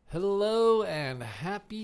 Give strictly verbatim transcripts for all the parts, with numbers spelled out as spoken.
Hello and happy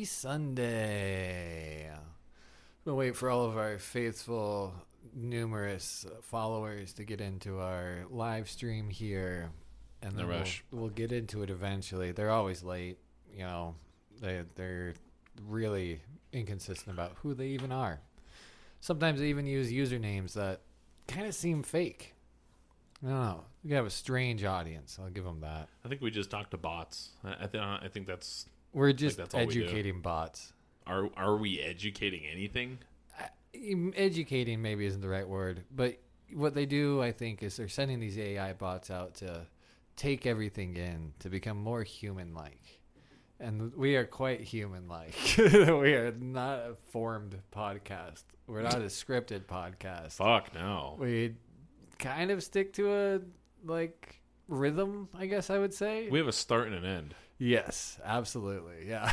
Sunday. We'll wait for all of our faithful, numerous followers to get into our live stream here. And then No we'll, rush. we'll get into it eventually. They're always late. You know, they, they're really inconsistent about who they even are. Sometimes they even use usernames that kind of seem fake. I don't know. We have a strange audience. I'll give them that. I think we just talk to bots. I, I, th- I think that's... We're just that's all we do. educating bots. Are are we educating anything? Uh, Educating maybe isn't the right word, but what they do, I think, is they're sending these A I bots out to take everything in to become more human-like. And we are quite human-like. We are not a formed podcast. We're not a scripted podcast. Fuck no. We kind of stick to a, like, rhythm, I guess I would say. We have a start and an end. Yes, absolutely. Yeah.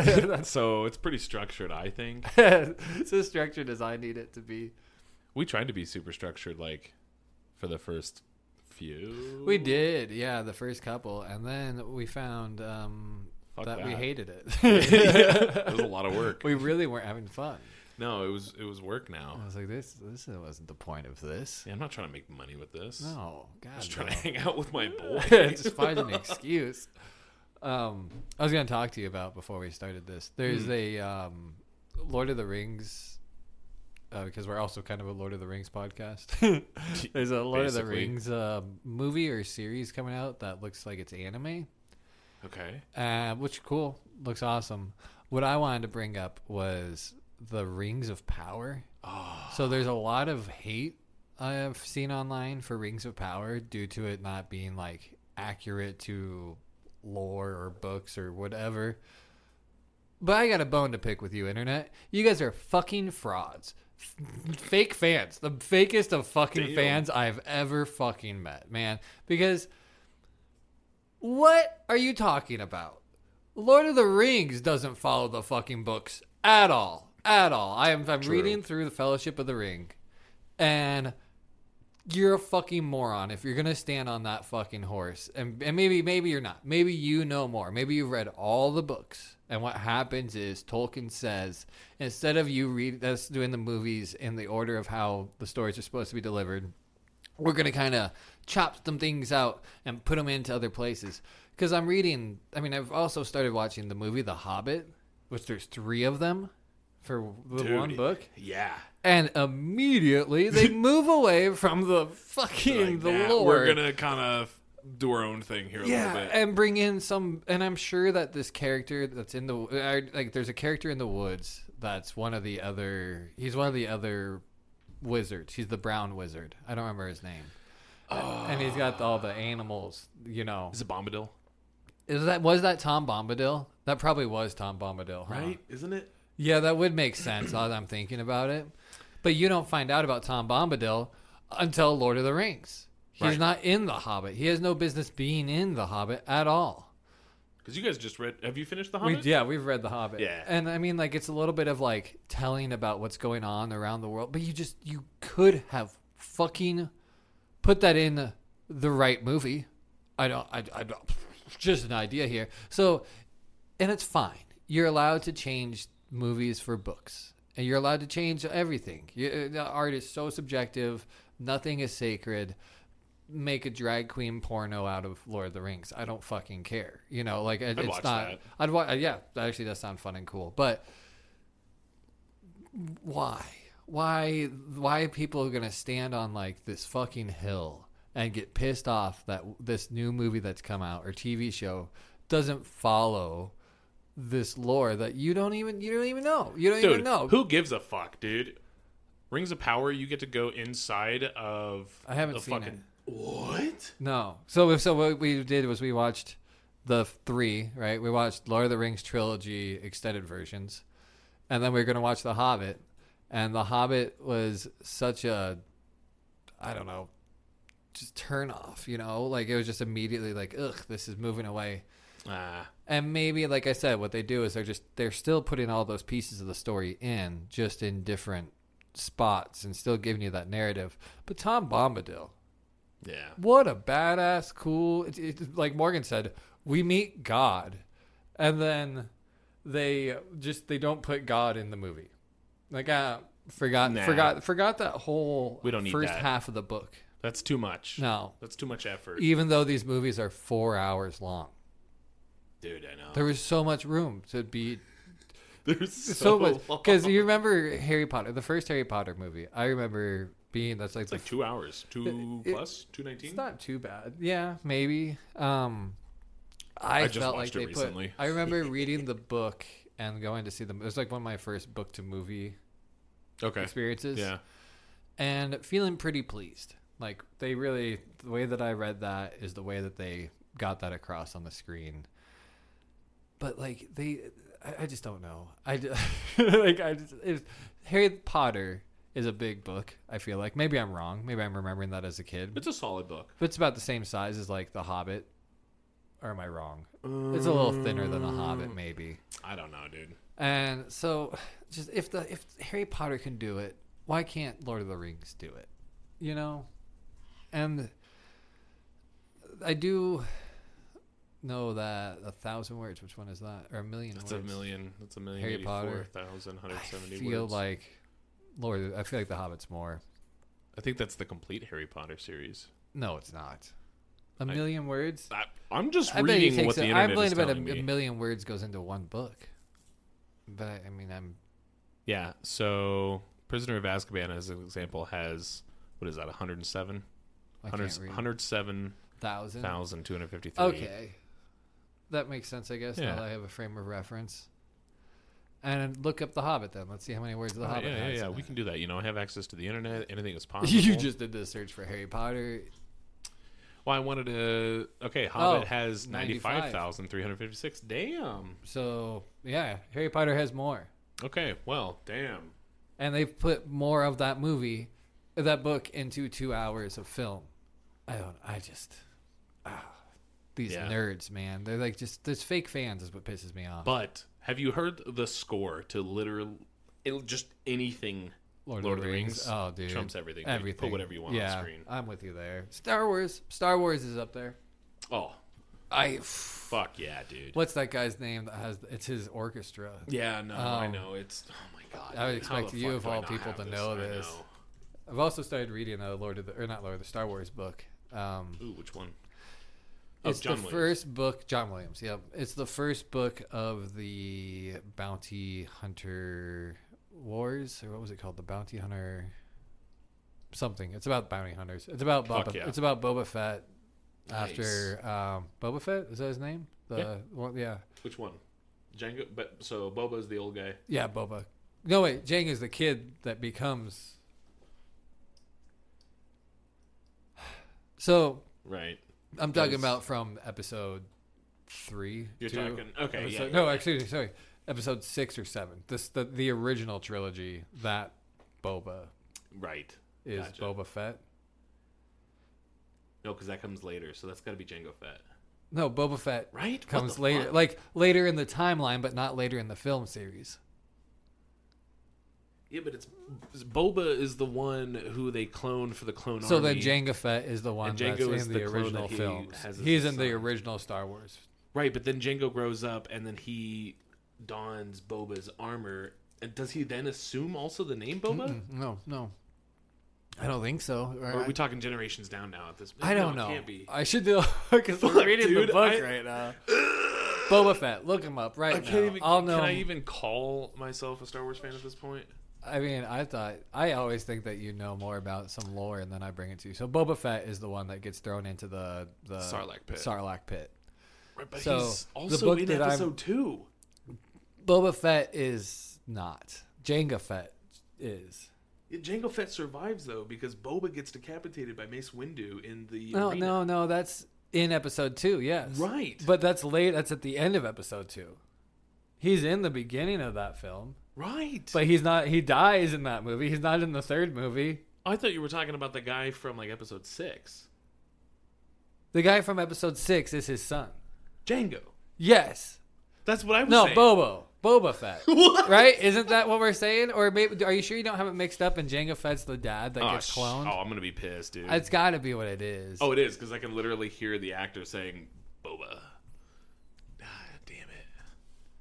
So it's pretty structured, I think. It's as structured as I need it to be. We tried to be super structured, like, for the first few. We did, yeah, the first couple. And then we found um, Fuck that, that. we hated it. It was a lot of work. We really weren't having fun. No, it was it was work now. I was like, this this wasn't the point of this. Yeah, I'm not trying to make money with this. No, God, I'm just trying no. to hang out with my boy. Just find an excuse. Um, I was going to talk to you about before we started this. There's Hmm. a um, Lord of the Rings, uh, because we're also kind of a Lord of the Rings podcast. There's a Lord of the Basically. Rings uh, movie or series coming out that looks like it's anime, Okay. uh, which cool, looks awesome. What I wanted to bring up was the Rings of Power. Oh, So there's a lot of hate I've seen online for Rings of Power due to it not being like accurate to lore or books or whatever. But I got a bone to pick with you, internet. You guys are fucking frauds. F- fake fans. The fakest of fucking Damn. fans I've ever fucking met, man. Because what are you talking about? Lord of the Rings doesn't follow the fucking books at all. At all. I am I'm True. reading through the Fellowship of the Ring, and you're a fucking moron if you're gonna stand on that fucking horse. And and maybe maybe you're not. Maybe you know more. Maybe you've read all the books. And what happens is Tolkien says, instead of you read us doing the movies in the order of how the stories are supposed to be delivered, we're gonna kind of chop some things out and put them into other places. Because I'm reading. I mean, I've also started watching the movie The Hobbit, which there's three of them for the dude, one book. Yeah. And immediately they move away from the fucking Like, the nah, lore. We're gonna kind of do our own thing here a yeah, little bit. and bring in some. And I'm sure that this character that's in the uh, like, there's a character in the woods that's one of the other. He's one of the other wizards. He's the brown wizard. I don't remember his name. Oh. And he's got all the animals. You know, Is it Bombadil? is that was that Tom Bombadil? That probably was Tom Bombadil, huh? Right? Isn't it? Yeah, that would make sense now that I'm thinking about it. But you don't find out about Tom Bombadil until Lord of the Rings. He's Right. not in The Hobbit. He has no business being in The Hobbit at all. Because you guys just read. Have you finished The We, Hobbit? yeah, we've read The Hobbit. Yeah. And I mean, like, it's a little bit of like telling about what's going on around the world. But you just, you could have fucking put that in the right movie. I don't, I, I don't, just an idea here. So, and it's fine. You're allowed to change movies for books, and you're allowed to change everything. You, the art is so subjective. Nothing is sacred. Make a drag queen porno out of Lord of the Rings. I don't fucking care. You know, like it, I'd it's watch not. that. I'd watch. Yeah, that actually does sound fun and cool. But why? Why? Why are people gonna stand on like this fucking hill and get pissed off that this new movie that's come out or T V show doesn't follow this lore that you don't even you don't even know. You don't Dude, even know. who gives a fuck, dude? Rings of Power, you get to go inside of I haven't the seen fucking... it. What? No. So so what we did was we watched the three, right? We watched Lord of the Rings trilogy extended versions. And then we were going to watch The Hobbit. And The Hobbit was such a, I don't know, just turn off, you know? Like, it was just immediately like, ugh, this is moving away. Ah, And maybe, like I said, what they do is they're just, they're still putting all those pieces of the story in, just in different spots and still giving you that narrative. But Tom Bombadil, yeah. what a badass, cool, it's, it's, like Morgan said, we meet God. and then they just they don't put God in the movie. Like, uh, forgot, Nah. forgot, forgot that whole We don't need first that. half of the book. That's too much. No, That's too much effort. even though these movies are four hours long, Dude, I know. there was so much room to be There's so, so much. long. Because you remember Harry Potter, the first Harry Potter movie. I remember being that's like It's the like two hours. Two It- plus? two nineteen? It's not too bad. Yeah, maybe. Um, I, I just felt watched like it they recently. put. I remember reading the book and going to see them. It was like one of my first book to movie Okay. experiences. Yeah. And feeling pretty pleased. Like they really, the way that I read that is the way that they got that across on the screen. But like they, I, I just don't know. I just, like I just it, Harry Potter is a big book. I feel like maybe I'm wrong. Maybe I'm remembering that as a kid. It's a solid book. But it's about the same size as like The Hobbit. Or am I wrong? It's a little thinner than The Hobbit, maybe. I don't know, dude. And so, just if the if Harry Potter can do it, why can't Lord of the Rings do it? You know, and I do know that a thousand words. Which one is that? Or a million? That's words. a million. That's a million. Harry eighty-four Potter. thousand one hundred I seventy feel words. like Lord. I feel like The Hobbit's more. I think that's the complete Harry Potter series. No, it's not. A I- million words. I, I'm just I bet he reading takes what the a, internet I believe is about a, telling a me. million words goes into one book. But I, I mean, I'm Yeah. So, Prisoner of Azkaban, as an example, has what is that? one hundred seven. I one hundred, can't read. one hundred seven Thousand. thousand two hundred fifty-three. Okay, that makes sense. I guess Yeah. now that I have a frame of reference. And look up The Hobbit then. Let's see how many words The Oh, Hobbit yeah, yeah, has. yeah. in We it. can do that. You know, I have access to the internet. Anything is possible. You just did the search for Harry Potter. Well, I wanted to. Okay, Hobbit Oh, has ninety-five. ninety-five thousand three hundred fifty-six. Damn. So yeah, Harry Potter has more, Okay, well, damn. and they've put more of that movie, that book, into two hours of film. I don't. I just. ah, these Yeah. nerds, man. They're like just. There's fake fans is what pisses me off. But have you heard the score to literally it, just anything? Lord, Lord of the Rings. Oh, dude. Trumps everything. dude. Everything. Put whatever you want yeah, on screen. I'm with you there. Star Wars. Star Wars is up there. Oh, I. fuck yeah, dude. What's that guy's name that has? It's his orchestra. Yeah, no, I Um, know. It's oh my god. I would dude. How expect the you fuck of do I all not people have to know I this. know. I've also started reading a Lord of the or not Lord of the Star Wars book. Um, Ooh, which one? Oh, it's John the Williams. first book. John Williams. Yep. It's the first book of the Bounty Hunter Wars, or what was it called? The Bounty Hunter. Something. It's about bounty hunters. It's about Fuck Boba. yeah. It's about Boba Fett. Nice. After um, Boba Fett, is that his name? The Yeah. Well, yeah, Which one? Django. But so Boba's the old guy. yeah, Boba. No wait, Jang is the kid that becomes. So Right. I'm talking Does- about from episode three. You're to talking. Okay. episode- yeah. no, yeah. actually, sorry, episode six or seven. This the the original trilogy that Boba Right. is Gotcha. Boba Fett. No, because that comes later. So that's got to be Django Fett. No, Boba Fett Right. What comes the later, fuck? like later in the timeline, but not later in the film series. Yeah, but it's Boba is the one who they cloned for the clone So army. then Jango Fett is the one And that's Jango is in the the clone original that he films. has as He's his in the son. original Star Wars. Right, but then Django grows up, and then he dons Boba's armor. And does he then assume also the name Boba? Mm-mm, no, no, I don't think so. Or are we talking generations down now at this point? I don't no, know. It can't be. I should do because I'm Fuck, reading dude, the book I- right now. Boba Fett, look him up right I now. can't even. I'll know. Can I him. even call myself a Star Wars fan at this point? I mean, I thought I always think that you know more about some lore, and then I bring it to you. So Boba Fett is the one that gets thrown into the the Sarlacc pit. Sarlacc pit. Right, but So, he's the also book in that I'm- episode two. Boba Fett is not. Jango Fett is. Yeah, Jango Fett survives though because Boba gets decapitated by Mace Windu in the No, arena. no, no. That's in episode two. Yes, Right. But that's late. That's at the end of episode two. He's in the beginning of that film, Right. but he's not. He dies in that movie. He's not in the third movie. I thought you were talking about the guy from like episode six. The guy from episode six is his son. Django. Yes. That's what I was No, saying. Bobo. Boba Fett. What? Right? Isn't that what we're saying? Or maybe are you sure you don't have it mixed up and Jango Fett's the dad that Oh, gets sh- cloned? Oh, I'm gonna be pissed, dude. It's got to be what it is. Oh, it is because I can literally hear the actor saying Boba. Ah, damn it.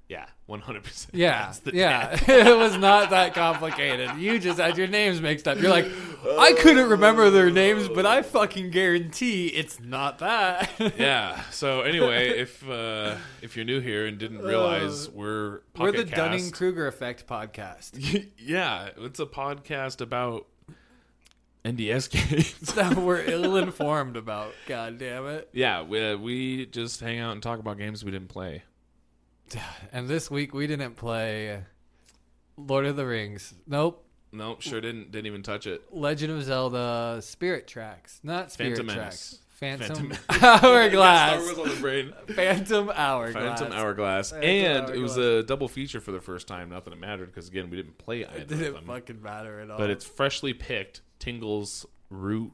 Yeah, one hundred percent. Yeah, yeah. It was not that complicated. You just had your names mixed up. You're like, I couldn't remember their names, but I fucking guarantee it's not that. Yeah. So anyway, if uh, if you're new here and didn't realize Uh, we're Pocket We're the Cast, Dunning-Kruger Effect podcast. Yeah, it's a podcast about N D S games. That we're ill-informed about. God damn it. Yeah, we, we just hang out and talk about games we didn't play. And this week we didn't play Lord of the Rings. Nope. Nope, sure didn't didn't even touch it. Legend of Zelda Spirit Tracks. Not Spirit Phantom Tracks. Menace. Phantom, Phantom Hourglass. Star Wars on the brain. Phantom Hourglass. Phantom Hourglass. Phantom and Hourglass. it was a double feature for the first time. Not that it mattered, because again, we didn't play either It of didn't them. fucking matter at all. But it's freshly picked Tingle's Ru-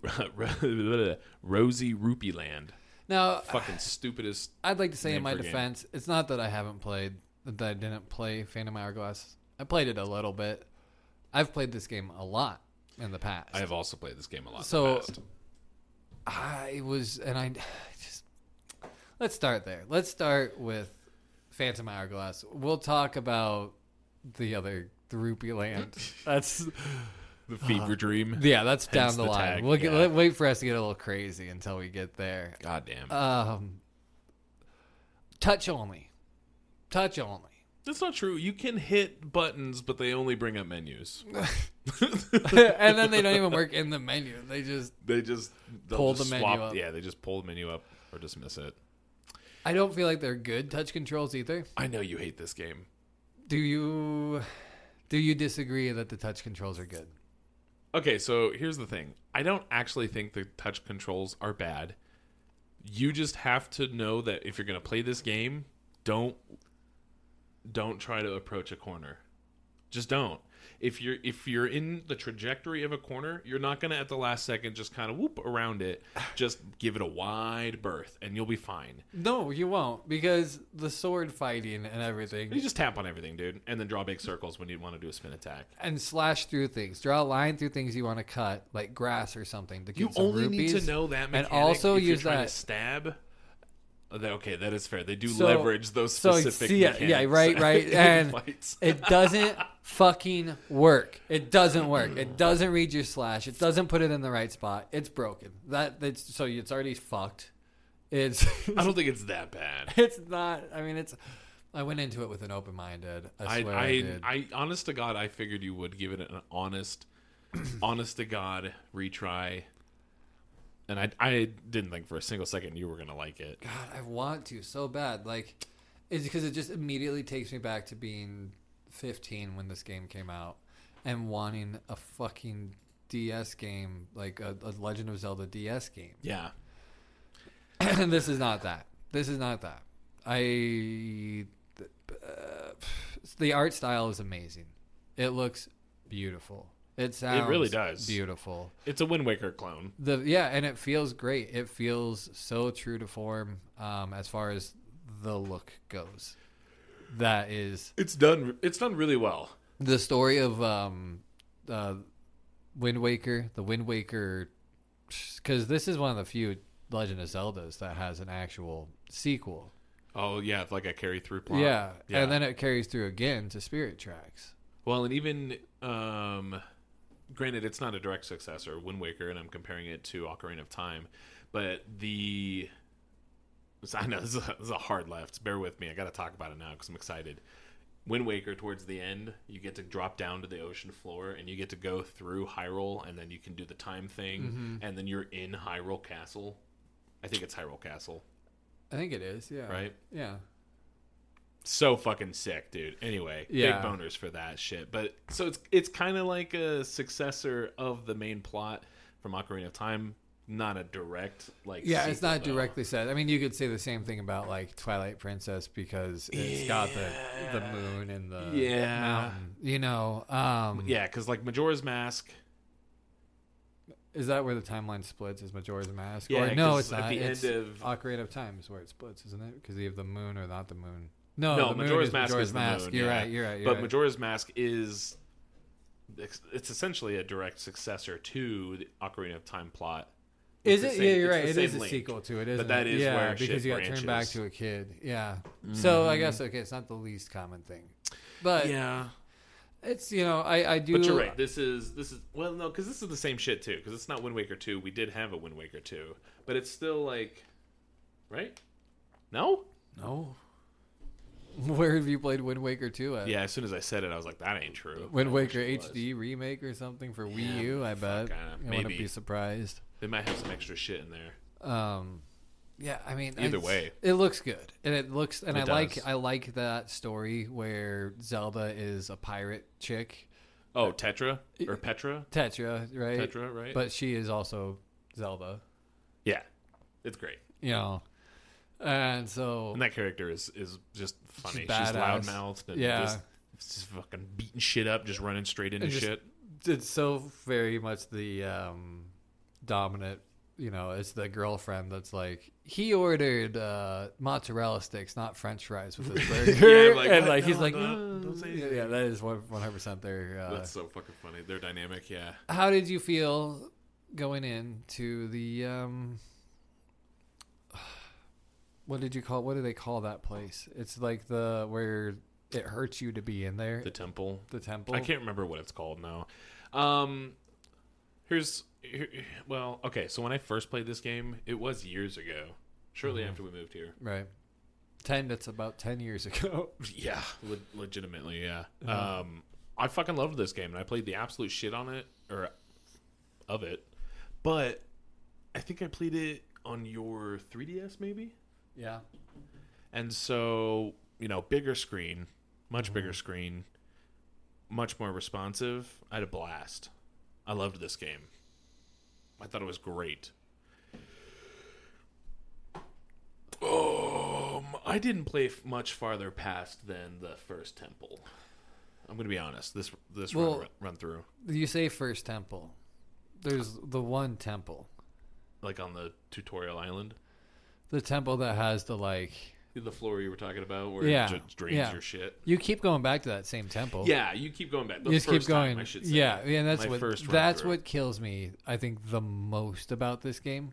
Rosy Rupee Land. now, Fucking stupidest. I'd like to say name in my for a game. defense, it's not that I haven't played, that I didn't play Phantom Hourglass. I played it a little bit. I've played this game a lot in the past. I have also played this game a lot So- in the past. I was, and I just, let's start there. Let's start with Phantom Hourglass. We'll talk about the other, the Rupee Land. That's, The fever dream. yeah, that's down Hence the, the line. tag, We'll get, yeah. let, wait for us to get a little crazy until we get there. God damn. Um, touch only. Touch only. That's not true. You can hit buttons, but they only bring up menus. And then they don't even work in the menu. They just, They just they'll Pull just the menu swap. up. Yeah, they just pull the menu up or dismiss it. I don't feel like they're good touch controls either. I know you hate this game. Do you, do you disagree that the touch controls are good? Okay, so here's the thing. I don't actually think the touch controls are bad. You just have to know that if you're going to play this game, don't don't try to approach a corner. Just don't. If you're if you're in the trajectory of a corner, you're not going to at the last second just kind of whoop around it. Just give it a wide berth and you'll be fine. No, you won't, because the sword fighting and everything, You just tap on everything, dude, and then draw big circles when you want to do a spin attack. and slash through things, draw a line through things you want to cut, like grass or something. To get You some only rupees. need to know that mechanic. and also if use you're trying that. to stab. Oh, that- Okay, that is fair. They do So- leverage those so, specific see, yeah, mechanics. yeah, right, right, in and fights. It doesn't fucking work. It doesn't work. It doesn't read your slash. It doesn't put it in the right spot. It's broken. That that's so it's already fucked. It's I don't think it's that bad. it's not. I mean, it's. I went into it with an open minded. I I, swear I, I, did. I, honest to God, I figured you would give it an honest, honest to God retry. And I, I didn't think for a single second you were gonna like it. God, I want to so bad. Like, it's because it just immediately takes me back to being fifteen when this game came out, and wanting a fucking D S game, like a, a Legend of Zelda D S game. Yeah, And this is not that. This is not that. I uh, the art style is amazing. It looks beautiful. It sounds really does. beautiful. it's a Wind Waker clone. The yeah, and it feels great. It feels so true to form um, as far as the look goes. That is It's done. It's done really well. the story of um, uh, Wind Waker. The Wind Waker, because this is one of the few Legend of Zeldas that has an actual sequel. Oh yeah, it's like a carry through plot. Yeah. And then it carries through again to Spirit Tracks. Well, and even um, granted, it's not a direct successor, Wind Waker, and I'm comparing it to Ocarina of Time, but the I know this is a, this is a hard left. Bear with me. I got to talk about it now because I'm excited. Wind Waker, towards the end, you get to drop down to the ocean floor, and you get to go through Hyrule, and then you can do the time thing, Mm-hmm. and then you're in Hyrule Castle. I think it's Hyrule Castle, I think it is. Yeah. right? Yeah. So fucking sick, dude. Anyway, Yeah. big boners for that shit. But so it's it's kind of like a successor of the main plot from Ocarina of Time, not a direct like. Yeah, it's sequel, not though. directly said. I mean, you could say the same thing about like Twilight Princess because it's got the the moon and the Yeah. mountain. You know, um, Yeah, because like Majora's Mask. is that where the timeline splits? Is Majora's Mask? Yeah, or, no, 'cause it's at not. the It's end of- Ocarina of Time is where it splits, isn't it? Because you have the moon or not the moon. No, No, the moon Majora's is Mask Majora's is the Mask. moon, You're yeah. right. You're right. You're But right. Majora's Mask is it's, it's essentially a direct successor to the Ocarina of Time plot Is It's it? the Yeah, same- you're it's right. the It is same a link. sequel to it, isn't that it? is yeah, where because shit you got turned back branches. to a kid. Yeah. So I Mhm. guess okay, it's not the least common thing, but Yeah, it's you know I I do. but you're right. This is this is well, no, because this is the same shit too. Because it's not Wind Waker two. We did have a Wind Waker two, but it's still like, right? No. No. Where have you played Wind Waker two at? Yeah. As soon as I said it, I was like, that ain't true. Wind I wish Waker it was. H D remake or something for Wii Yeah, U. I bet. fuck, I- I wouldn't maybe. be surprised. They might have some extra shit in there. Um, yeah, I mean, Either it's- way. it looks good, and it looks, and It I like, does. I like that story where Zelda is a pirate chick, Oh, Tetra or Petra? Tetra, right? Tetra, right? But she is also Zelda, yeah, it's great. you know, and so And that character is is just funny. She's, badass. loud mouthed and Yeah. just, just fucking beating shit up, just running straight into And just- shit. it's so very much the um, dominant. You know, it's the girlfriend that's like, he ordered uh, mozzarella sticks, not French fries with his burger. Yeah, I'm like, and what? like he's No, like, no, "Uh," don't say yeah, anything. yeah, that is one hundred percent their. Uh, That's so fucking funny. They're dynamic, yeah. how did you feel going into the? Um, what did you call? What do they call that place? It's like the where it hurts you to be in there. The temple. The temple. I can't remember what it's called now. Um, here's here, well, okay. So when I first played this game, it was years ago, shortly Mhm. after we moved here. Right. Ten. That's about ten years ago. Yeah, le- legitimately, yeah. Uh-huh. Um, I fucking loved this game, and I played the absolute shit on it, or of it. But I think I played it on your three D S, maybe. Yeah. And so, you know, bigger screen, much Mhm. bigger screen, much more responsive. I had a blast. I loved this game. I thought it was great. Um, I didn't play f- much farther past than the first temple. I'm gonna be honest. This this Well- run, run through, You say first temple. There's the one temple. like on the tutorial island, The temple that has the like. the floor you were talking about, where Yeah, it just drains yeah. your shit. You keep going back to that same temple. Yeah, you keep going back. The You just keep first time, going. I should say. Yeah, yeah. That's My what. first run That's through. what kills me. I think the most about this game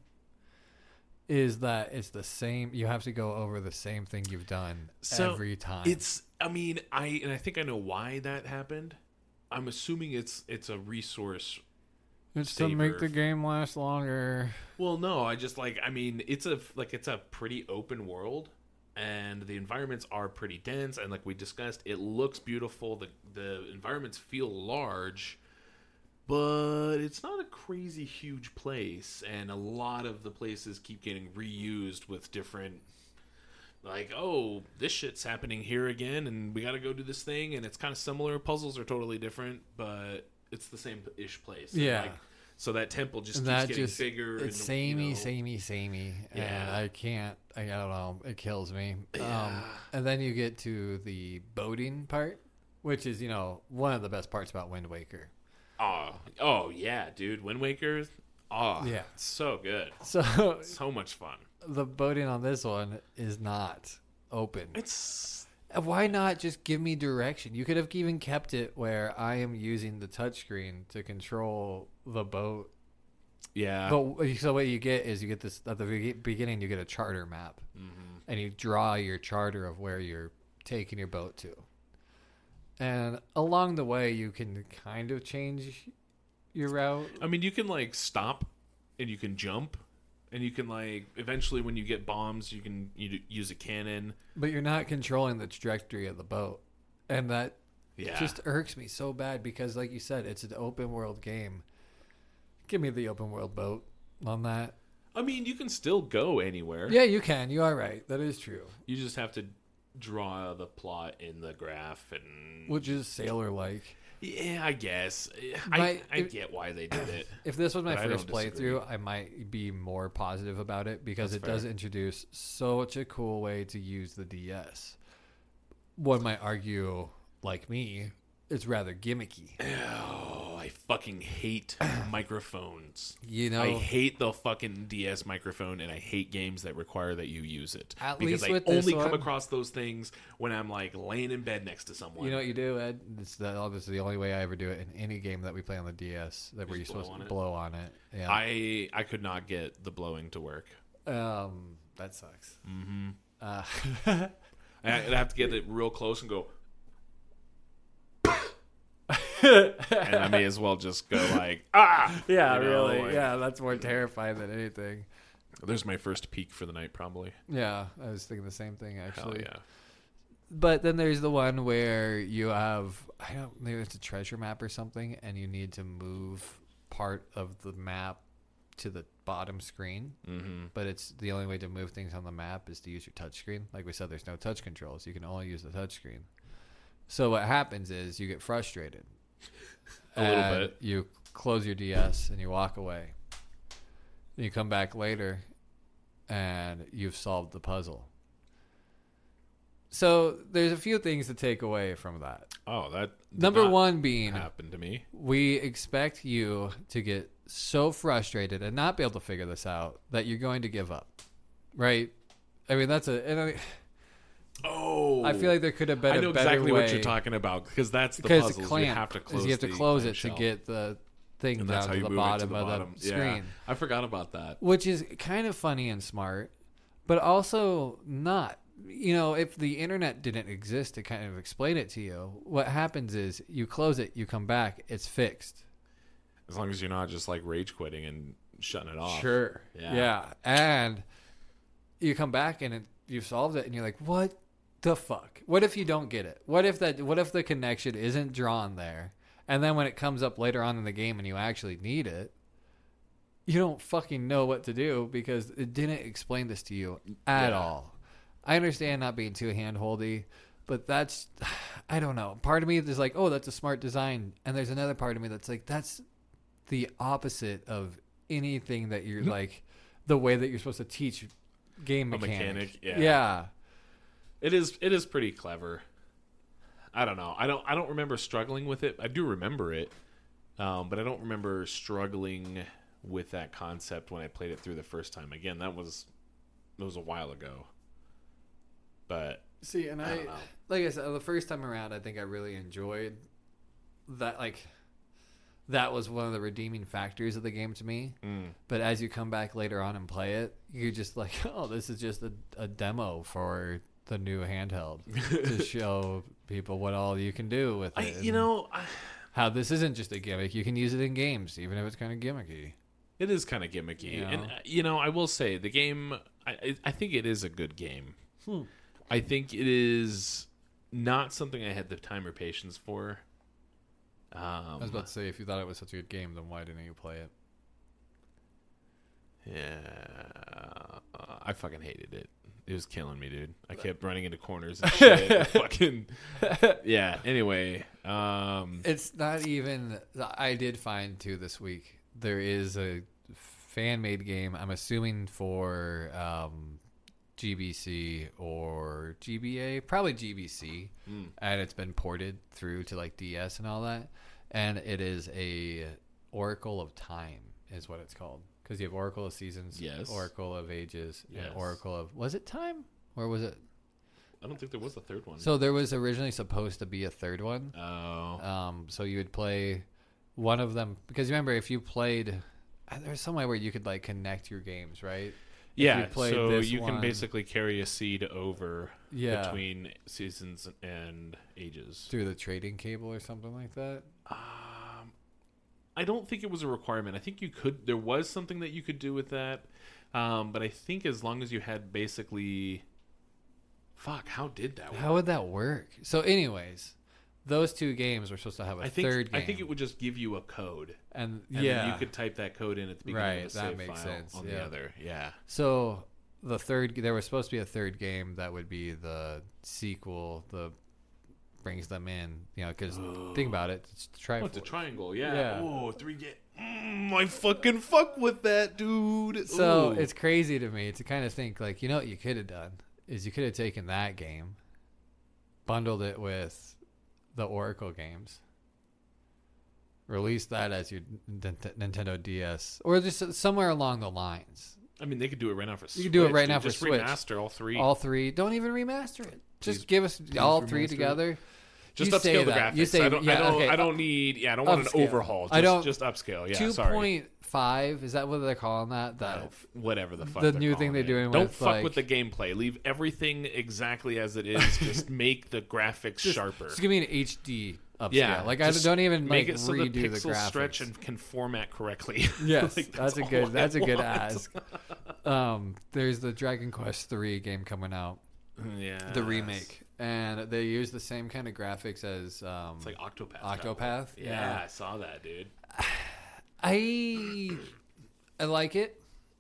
is that it's the same. You have to go over the same thing you've done So, every time. It's. I mean, I and I think I know why that happened. I'm assuming it's it's a resource. It's to make saver. the game last longer. Well, no, I just like. I mean, it's a like it's a pretty open world, and the environments are pretty dense. And like we discussed, it looks beautiful. The the environments feel large, but it's not a crazy huge place. And a lot of the places keep getting reused with different. Like, oh, this shit's happening here again, and we got to go do this thing, and it's kind of similar. Puzzles are totally different, but it's the same ish place. And, Yeah. like, so that temple just And keeps that getting just bigger. it's and, samey, you know, samey, samey, and Yeah. I can't. I don't know. It kills me. Um, Yeah. and then you get to the boating part, which is you know one of the best parts about Wind Waker. Oh, oh yeah, dude. Wind Waker. Oh, Yeah. so good. So So much fun. the boating on this one is not open. It's Why not just give me direction? You could have even kept it where I am using the touchscreen to control the boat. yeah. But so what you get is you get this at the be- beginning. You get a charter map, Mhm. and you draw your charter of where you're taking your boat to. And along the way, you can kind of change your route. I mean, you can like stop, and you can jump, and you can like eventually when you get bombs, you can you d- use a cannon. But you're not controlling the trajectory of the boat. And that Yeah. just irks me so bad because, like you said, it's an open world game. Give me the open world boat on that. I mean, you can still go anywhere. Yeah, you can. You are right. That is true. You just have to draw the plot in the graph, and Which is sailor like. yeah, I guess My- I I if- get why they did it. If this was my But I first don't disagree. playthrough, I might be more positive about it because That's it does fair. introduce such a cool way to use the D S. One might argue, like me, it's rather gimmicky. Oh, I fucking hate microphones. You know, I hate the fucking D S microphone, and I hate games that require that you use it. At because least I with this only come one- across those things when I'm like laying in bed next to someone. you know what you do, Ed? This, that, oh, this is the only way I ever do it in any game that we play on the D S. That where you're Just blow supposed on to it? blow on it. Yeah. I I could not get the blowing to work. um, that sucks. Mm-hmm. Uh, I'd have to get it real close and go, and I may as well just go like, ah! yeah, You know, really. like- yeah, that's more terrifying than anything. There's my first peak for the night, probably. Yeah, I was thinking the same thing Hell actually. yeah. But then there's the one where you have, I don't, maybe it's a treasure map or something, and you need to move part of the map to the bottom screen. Mm-hmm. But it's the only way to move things on the map is to use your touch screen. Like we said, there's no touch controls. You can only use the touch screen. So what happens is you get frustrated. A little and bit. You close your D S and you walk away. And you come back later and you've solved the puzzle. So there's a few things to take away from that. Oh, that did Number not one being, happened to me. we expect you to get so frustrated and not be able to figure this out that you're going to give up, right? I mean, that's a. And I, Oh, I feel like there could have been I a know better exactly way what you're talking about because that's the because puzzles. the clamp, you have to close. is you have to the close it to clamshell. get the thing and down that's how to you the move it bottom to the of bottom. the screen, Yeah, I forgot about that. which is kind of funny and smart, but also not. You know, if the internet didn't exist to kind of explain it to you, what happens is you close it, you come back, it's fixed. As long as you're not just like rage quitting and shutting it off. Sure. Yeah. Yeah. And you come back and it, you've solved it and you're like, what the fuck? What if you don't get it? What if that what if the connection isn't drawn there? And then when it comes up later on in the game and you actually need it, you don't fucking know what to do because it didn't explain this to you at Yeah. all. I understand not being too hand-holdy, but that's, I don't know. Part of me is like, oh, that's a smart design. And there's another part of me that's like, that's the opposite of anything that you're like, the way that you're supposed to teach game A mechanic. mechanic, yeah. Yeah. It is. It is pretty clever. I don't know. I don't. I don't remember struggling with it. I do remember it, um, but I don't remember struggling with that concept when I played it through the first time. Again, that was that was a while ago. But See, and I I, don't know. like I said, the first time around, I think I really enjoyed that. Like, that was one of the redeeming factors of the game to me. mm, But as you come back later on and play it, you're just like, oh, this is just a, a demo for the new handheld to show people what all you can do with I, it. you and know, I, how this isn't just a gimmick. You can use it in games, even if it's kind of gimmicky. it is kind of gimmicky, You and know? uh, you know, I will say the game. I, I- I think it is a good game. Hmm. I think it is not something I had the time or patience for. Um, I was about to say, if you thought it was such a good game, then why didn't you play it? Yeah, uh, I fucking hated it. It was killing me, dude. I kept running into corners and shit. fucking yeah. Anyway, um, It's not even. I did find too this week there is a fan made game. I'm assuming for um, G B C or G B A, probably G B C, mm, and it's been ported through to like D S and all that. And it is a Oracle of Time, is what it's called, because you have Oracle of Seasons, Yes. Oracle of Ages, Yes. and Oracle of was it Time or was it? I don't think there was a third one. So there was originally supposed to be a third one. oh, Um, so you would play one of them because remember if you played, uh, there's some way where you could like connect your games, right? yeah. you played So this you can one- basically carry a seed over Yeah, between seasons and ages. through the trading cable or something like that. Um, I don't think it was a requirement. I think you could. There was something that you could do with that, um, but I think as long as you had basically, fuck, how did that work? How would that work? So, anyways, those two games were supposed to have a I think third game. I think it would just give you a code, and, and yeah, then you could type that code in at the beginning Right, of the that save makes file sense, on yeah. the other. Yeah. So the third, there was supposed to be a third game that would be the sequel. The brings them in, you know, because think about it, it's Oh, it's a Triforce. triangle. Yeah. Yeah. Oh, three get. Mm, I fucking fuck with that, dude. So Ooh. it's crazy to me to kind of think like, you know what you could have done is you could have taken that game, bundled it with the Oracle games, Release that as your N- Nintendo D S, or just somewhere along the lines. I mean, they could do it right now for Switch. You could do it right dude. now for Just Switch. remaster all three. All three. Don't even remaster it. Just Please- give us please all remaster three it. together. Just You upscale say the that. graphics. You say- I don't. yeah, I don't. okay. I don't need. Yeah, I don't want an Upscale. overhaul. Just, I don't- Just upscale. Yeah. Two sorry. point five. Is that what they're calling that? I That don't f- whatever the fuck. the they're new thing calling they're it. doing Don't with, fuck like- with the gameplay. Leave everything exactly as it is. Just make the graphics just, sharper. Just give me an H D upscale. Yeah, Like I just don't even make like it so redo the the pixels graphics. stretch and can format correctly. Yes, Like, that's, a all good. I That's a good want. ask. Um, there's the Dragon Quest three game coming out, Yeah. the remake, and they use the same kind of graphics as um, It's like Octopath. Octopath. Yeah, Yeah. I saw that, dude. I I like it.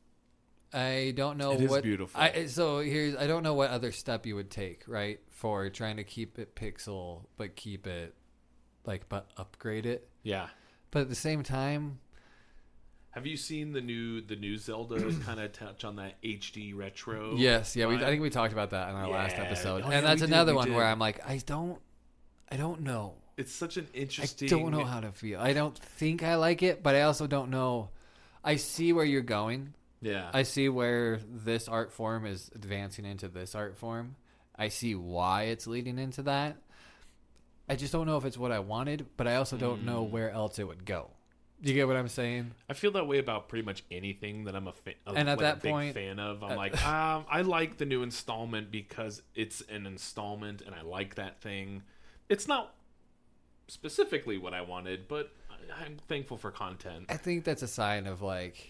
I don't know It is what beautiful. I so here's I don't know what other step you would take, right, for trying to keep it pixel but keep it like but upgrade it. Yeah. But at the same time, Have you seen the new the new Zelda kind of touch on that H D retro? yes, yeah, we, I vibe? think we talked about that in our last Yeah. episode, Oh, yeah, and that's we did, another we one did. where I'm like, I don't, I don't know. It's such an I interesting. don't know how to feel. I don't think I like it, but I also don't know. I see where you're going. Yeah. I see where this art form is advancing into this art form. I see why it's leading into that. I just don't know if it's what I wanted, but I also don't know Mm. where else it would go. Do you get what I'm saying? I feel that way about pretty much anything that I'm a fan. And at like that a big point- fan of. I'm uh, like, um, I like the new installment because it's an installment, and I like that thing. It's not specifically what I wanted, but I- I'm thankful for content. I think that's a sign of like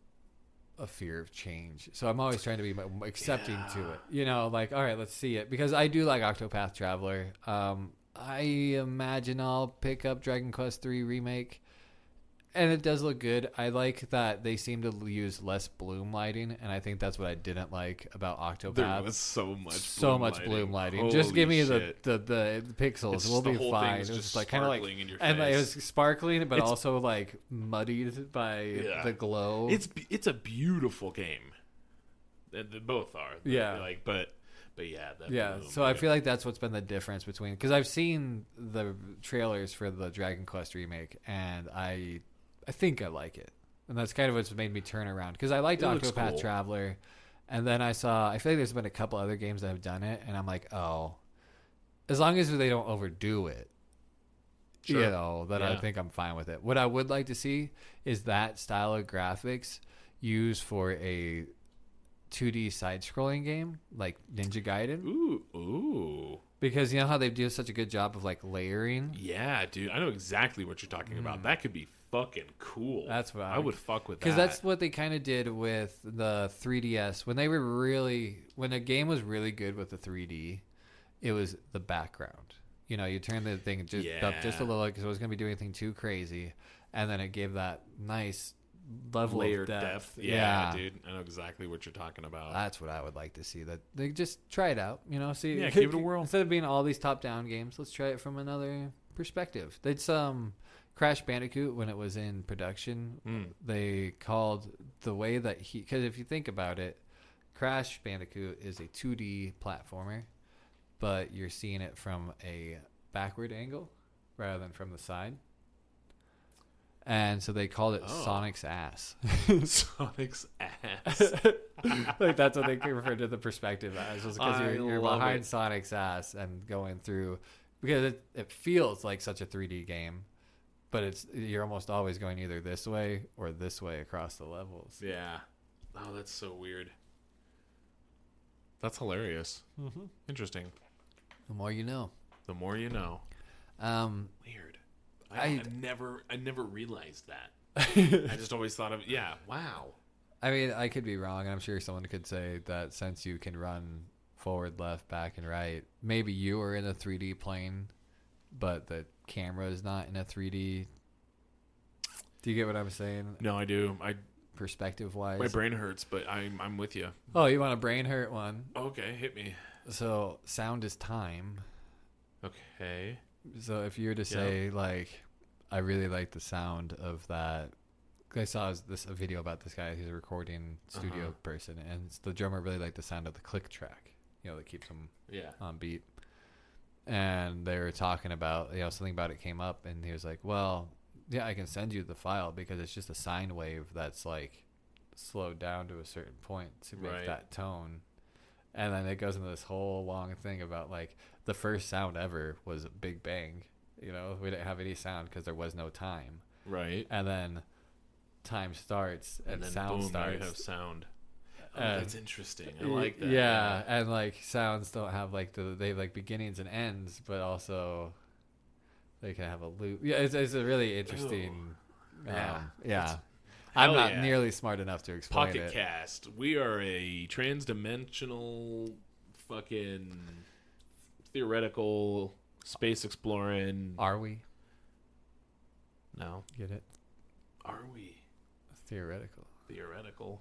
a fear of change. So I'm always trying to be m- accepting to Yeah. it. You know, like, all right, let's see it. Because I do like Octopath Traveler. Um, I imagine I'll pick up Dragon Quest three Remake. And it does look good. I like that they seem to use less bloom lighting, and I think that's what I didn't like about Octopath. There was so much, so bloom much lighting. bloom lighting. Holy Just give me the, shit. the, the the pixels. It's We'll just the be whole fine. thing It is was just just like kind of like, sparkling in your and like, it face. was sparkling, but It's- also like muddied by Yeah. the glow. It's be- it's a beautiful game. They, they both are. They're Yeah. Like, but but yeah. That yeah. bloom, So I dude. feel like that's what's been the difference between, because I've seen the trailers for the Dragon Quest remake, and I I think I like it. And that's kind of what's made me turn around, because I liked It looks Octopath cool. Traveler, and then I saw, I feel like there's been a couple other games that have done it, and I'm like, oh, as long as they don't overdo it, Sure. you know, then I Yeah. think I'm fine with it. What I would like to see is that style of graphics used for a two D side-scrolling game like Ninja Gaiden, Ooh, ooh. because you know how they do such a good job of like layering. Yeah, dude. I know exactly what you're talking about. That could be fucking cool. Mm. That's what I- I would fuck with that. Because that's what they kind of did with the three D S when they were really, when a game was really good with the three D, it was the background. You know, you turn the thing just up just a Yeah. little because it wasn't going to be doing anything too crazy, and then it gave that nice level layered of depth. depth. Yeah, dude. I know exactly what you're talking about. That's what I would like to see. That they just try it out. You know, see, Yeah, give it a whirl. Instead of being all these top-down games, let's try it from another perspective. It's um, Crash Bandicoot when it was in production. Mm. They called the way that he, because if you think about it, Crash Bandicoot is a two D platformer, but you're seeing it from a backward angle rather than from the side. And so they called it Oh. Sonic's ass. Sonic's ass. Like that's what they refer to the perspective as, was because I you're, you're love behind it. Sonic's ass and going through, because it, it feels like such a three D game, but it's you're almost always going either this way or this way across the levels. Yeah. Oh, that's so weird. That's hilarious. Mm-hmm. Interesting. The more you know. The more you know. Um, Weird. I, I- I never, I never realized that. I just always thought of, yeah, wow. I mean, I could be wrong. I'm sure someone could say that since you can run forward, left, back, and right, maybe you are in a three D plane, but the camera is not in a three D. Do you get what I'm saying? No, I do. I Perspective wise. my brain hurts, but I'm, I'm with you. Oh, you want a brain hurt one? Okay, hit me. So sound is time. Okay. So if you were to say like, I really like the sound of that. I saw this a video about this guy who's a recording studio Uh-huh. person, and the drummer really liked the sound of the click track. You know, that keeps him Yeah. on beat. And they were talking about, you know, something about it came up, and he was like, well, yeah, I can send you the file because it's just a sine wave that's like slowed down to a certain point to make Right. that tone. And then it goes into this whole long thing about like the first sound ever was Big Bang. You know, we didn't have any sound because there was no time. Right. And then time starts and, And then sound boom, now you starts. have sound. Oh, Uh, that's interesting. I like that. Yeah, and like sounds don't have like the they have like beginnings and ends, but also they can have a loop. Yeah, it's it's a really interesting. Yeah. um, yeah. Hell I'm not yeah. nearly smart enough to explain Pocket it. Cast. We are a trans-dimensional fucking theoretical space exploring. Are we? No. Get it? Are we Theoretical. theoretical?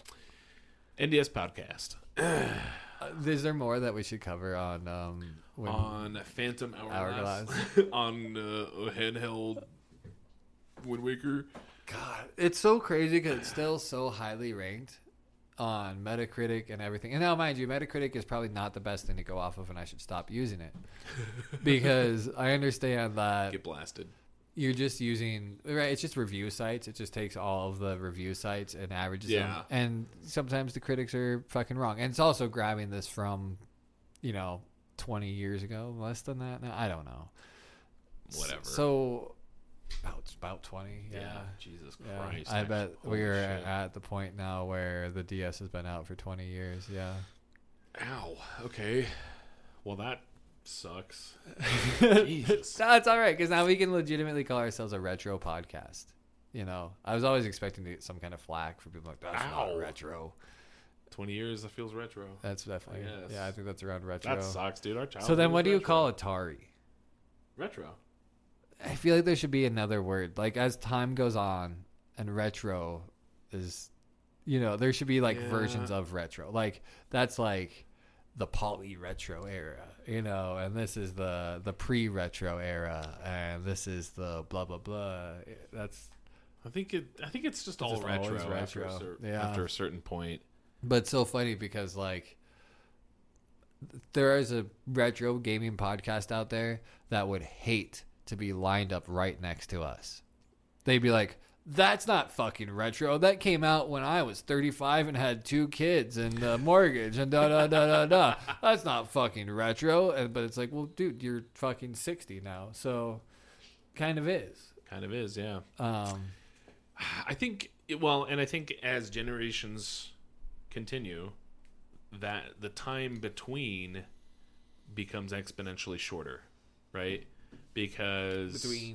N D S podcast. Uh, is there more that we should cover on um when, On Phantom Hourglass. on uh, handheld Wind Waker. God, it's so crazy because it's still so highly ranked on Metacritic and everything. And now, mind you, Metacritic is probably not the best thing to go off of, and I should stop using it because I understand that Get blasted. you're just using right. It's just review sites. It just takes all of the review sites and averages them. Yeah. And sometimes the critics are fucking wrong. And it's also grabbing this from, you know, twenty years ago, less than that. No, I don't know. Whatever. So. About about twenty, yeah. Yeah. Jesus Yeah. Christ. I bet Holy we're shit. at the point now where the D S has been out for twenty years. Yeah. Ow. Okay. Well, that sucks. Jesus. That's all right because now we can legitimately call ourselves a retro podcast. You know, I was always expecting to get some kind of flack for people like that's Ow. not retro. twenty years, that feels retro. That's definitely I guess. yeah. I think that's around retro. That sucks, dude. Our childhood So then, was what do you retro. call Atari? Retro. I feel like there should be another word. Like as time goes on, and retro is, you know, there should be like Yeah. versions of retro. Like that's like the poly retro era, you know, and this is the the pre retro era, and this is the blah blah blah. That's I think it. I think it's just all just retro, always After, a retro. cer- Yeah. after a certain point. but it's so funny because like there is a retro gaming podcast out there that would hate to be lined up right next to us. They'd be like, that's not fucking retro. That came out when I was thirty-five and had two kids and a mortgage and da da da da da. That's not fucking retro. And, but it's like, well, dude, you're fucking sixty now. So kind of is. Kind of is, yeah. Um, I think. It, well, and I think as generations continue, that the time between becomes exponentially shorter, right? Because between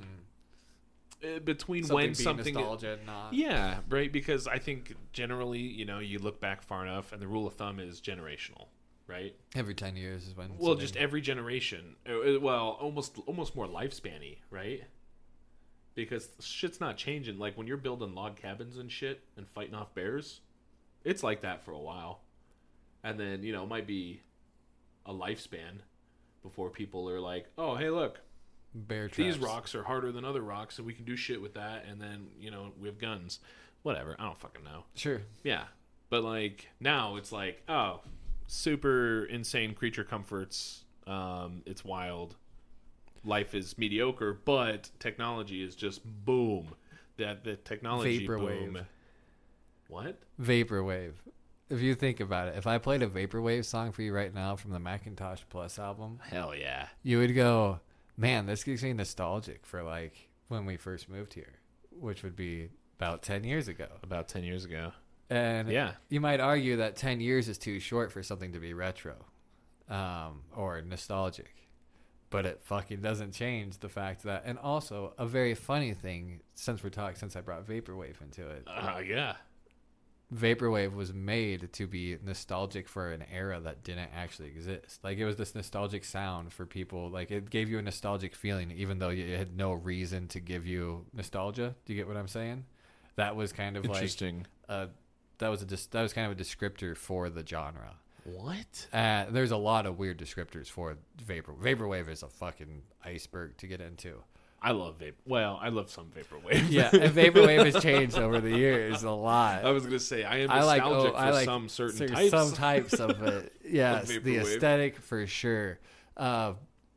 uh, between something when being something nostalgia and not. yeah, right, because I think generally, you know, you look back far enough and the rule of thumb is generational, right? Every ten years is when. Well, something- just every generation. uh, Well, almost almost more lifespan-y, right? Because shit's not changing. Like when you're building log cabins and shit and fighting off bears, it's like that for a while. And then, you know, it might be a lifespan before people are like, "Oh, hey, look, bear traps. these rocks are harder than other rocks, so we can do shit with that." And then, you know, we have guns. Whatever. I don't fucking know. Sure. Yeah. But like now it's like, oh, super insane creature comforts. Um, it's wild. Life is mediocre, but technology is just boom. That the technology Vaporwave. boom. What? Vaporwave. If you think about it, if I played a Vaporwave song for you right now from the Macintosh Plus album, Hell yeah. you would go, man, this gives me nostalgic for like when we first moved here, which would be about ten years ago. About ten years ago. And Yeah. you might argue that ten years is too short for something to be retro um, or nostalgic. But it fucking doesn't change the fact that, and also a very funny thing, since we're talking, since I brought Vaporwave into it, Uh, yeah. Vaporwave was made to be nostalgic for an era that didn't actually exist. Like it was this nostalgic sound for people. Like it gave you a nostalgic feeling, even though it had no reason to give you nostalgia. Do you get what I'm saying? That was kind of like Interesting. a, that was a dis- that was kind of a descriptor for the genre. What? Uh, there's a lot of weird descriptors for vapor. Vaporwave is a fucking iceberg to get into. I love vape. Well, I love some vaporwave. Yeah, and Vaporwave has changed over the years a lot. I was gonna say I am I like nostalgic oh, for I like some certain cer- types. some types of it. Yes, the Vaporwave. aesthetic for sure. Uh,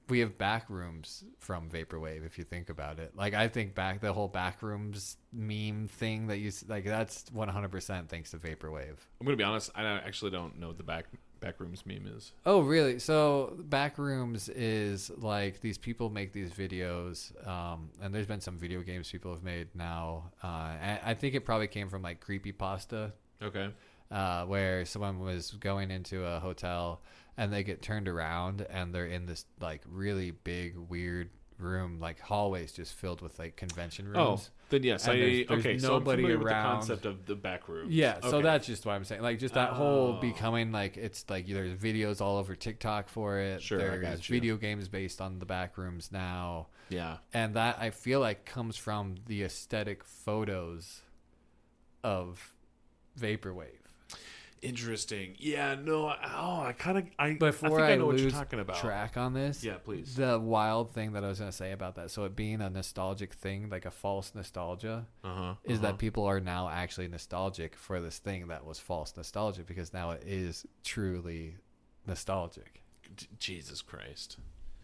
we have back rooms from Vaporwave. If you think about it, like I think back the whole back rooms meme thing that you s- like that's one hundred percent thanks to Vaporwave. I'm gonna be honest. I actually don't know what the back backrooms meme is. Oh, really? So Backrooms is like these people make these videos, um, and there's been some video games people have made now. Uh, and I think it probably came from like Creepypasta, Okay. uh, where someone was going into a hotel and they get turned around and they're in this like really big, weird room, like hallways just filled with like convention Oh, rooms. then yes. I And there's- there's okay. So I'm nobody familiar with the around. concept of the back rooms. Yeah, so Okay. that's just what I'm saying. Like, just that whole Oh. becoming like it's like there's videos all over TikTok for it. Sure, I there's got you. video games based on the back rooms now, yeah. and that I feel like comes from the aesthetic photos of Vaporwave. Interesting. Yeah. No. Oh, I kind of. I Before I, think I, I know what lose you're talking about. track on this, Yeah, please. the wild thing that I was going to say about that, so it being a nostalgic thing, like a false nostalgia, Uh huh. is that people are now actually nostalgic for this thing that was false nostalgia because now it is truly nostalgic. Jesus Christ.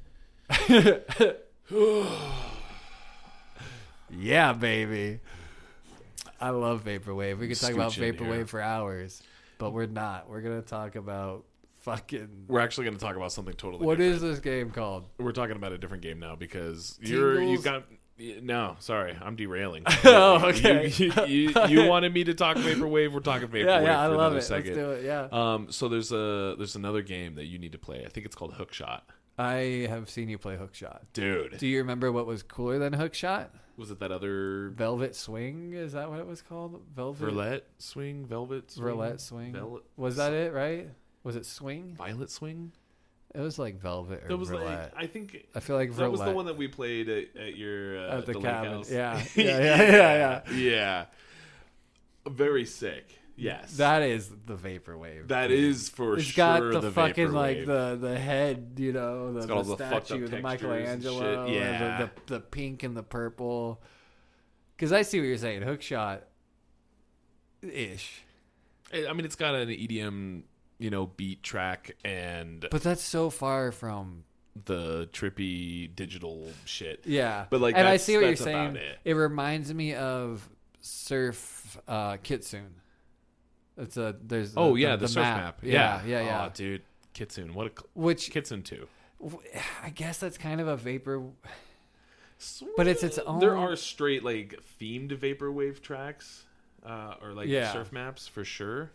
Yeah, baby. I love Vaporwave. We could talk about Scooch in Vaporwave here. for hours, but we're not. We're going to talk about fucking... We're actually going to talk about something totally. What different. is this game called? We're talking about a different game now because you're you Tingles? got. No, sorry, I'm derailing. Oh, okay. You, you, you, you wanted me to talk Vaporwave. We're talking Vaporwave. Yeah, yeah, I for love another it. Second. Let's do it, yeah. Um, so there's a there's another game that you need to play. I think it's called Hookshot. I have seen you play Hookshot. Dude, Do you remember what was cooler than Hookshot? was it that other Velvet Swing? Is that what it was called? Velvet? Roulette swing, velvet swing, Roulette Swing? Vel- Was that it, right? Was it Swing? Violet swing? It was like Velvet or That was Roulette. like I think I feel like that Roulette. was the one that we played at, at your uh, At the lake cabin. house. Yeah. Yeah, yeah, yeah, yeah. yeah. Very sick. Yes. That is the Vaporwave. That is for It's sure got the, the fucking Vaporwave. like the the head, you know, the, It's got all the the fucked up statue, the textures and Michelangelo, shit. and Yeah. the, the the pink and the purple. Because I see what you're saying, Hookshot ish, I mean, it's got an E D M, you know, beat track and but that's so far from the trippy digital shit. yeah. But, like, and I that's- see what you're that's about saying. it. reminds me of Surf uh, Kitsune. It's a there's Oh the, yeah, the, the, the surf map. map. Yeah, yeah, yeah. Oh, dude, Kitsune. What a cl- Which Kitsune two. I guess that's kind of a vapor. But it's its own- There are straight like themed vaporwave tracks, uh, or like Yeah. surf maps for sure.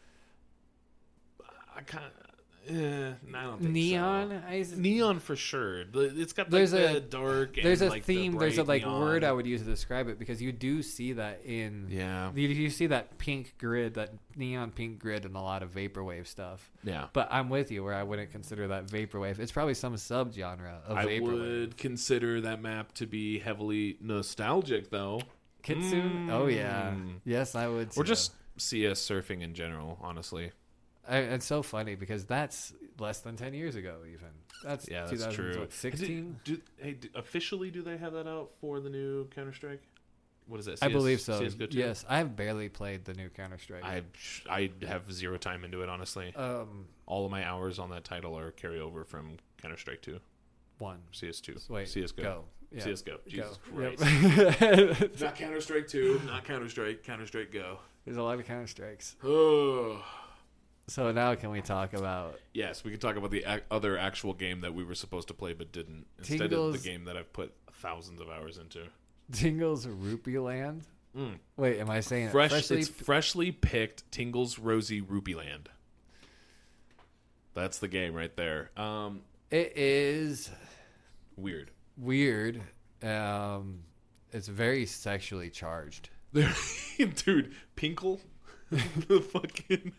I kind of. Eh, I don't think Neon. so. I, Neon for sure. The- It's got like There's the a- dark. And, there's a like, the theme. There's a bright like word I neon. would use to describe it because you do see that in. Yeah. You, you see that pink grid, that neon pink grid, in a lot of vaporwave stuff. Yeah. But I'm with you where I wouldn't consider that vaporwave. It's probably some subgenre of I vaporwave. would consider that map to be heavily nostalgic, though. Kitsune. Oh yeah. Mm. Yes, I would. Or too. just C S surfing in general, honestly. I, it's so funny because that's less than ten years ago. Even that's Yeah, that's true. sixteen. Do, do, hey, do, officially, do they have that out for the new Counter Strike? What is it? I believe so. C S G O two? Yes, I have barely played the new Counter Strike. I I have zero time into it, honestly. um All of my hours on that title are carryover from Counter Strike two, one. C S two, Wait, C S G O, go. Yeah. C S G O. Jesus Go. Christ! Yep. Not Counter Strike two, not Counter Strike. Counter Strike Go. There's a lot of Counter Strikes. Oh. So now can we talk about Yes, we can talk about the ac- other actual game that we were supposed to play but didn't. Instead Tingles- of the game that I've put thousands of hours into. Tingle's Rupee Land? Mm. Wait, am I saying Fresh, it freshly? it's freshly picked Tingles Rosy Rupee Land. That's the game right there. Um, It is weird. weird. Um, it's very sexually charged. Dude, Pinkle? the fucking...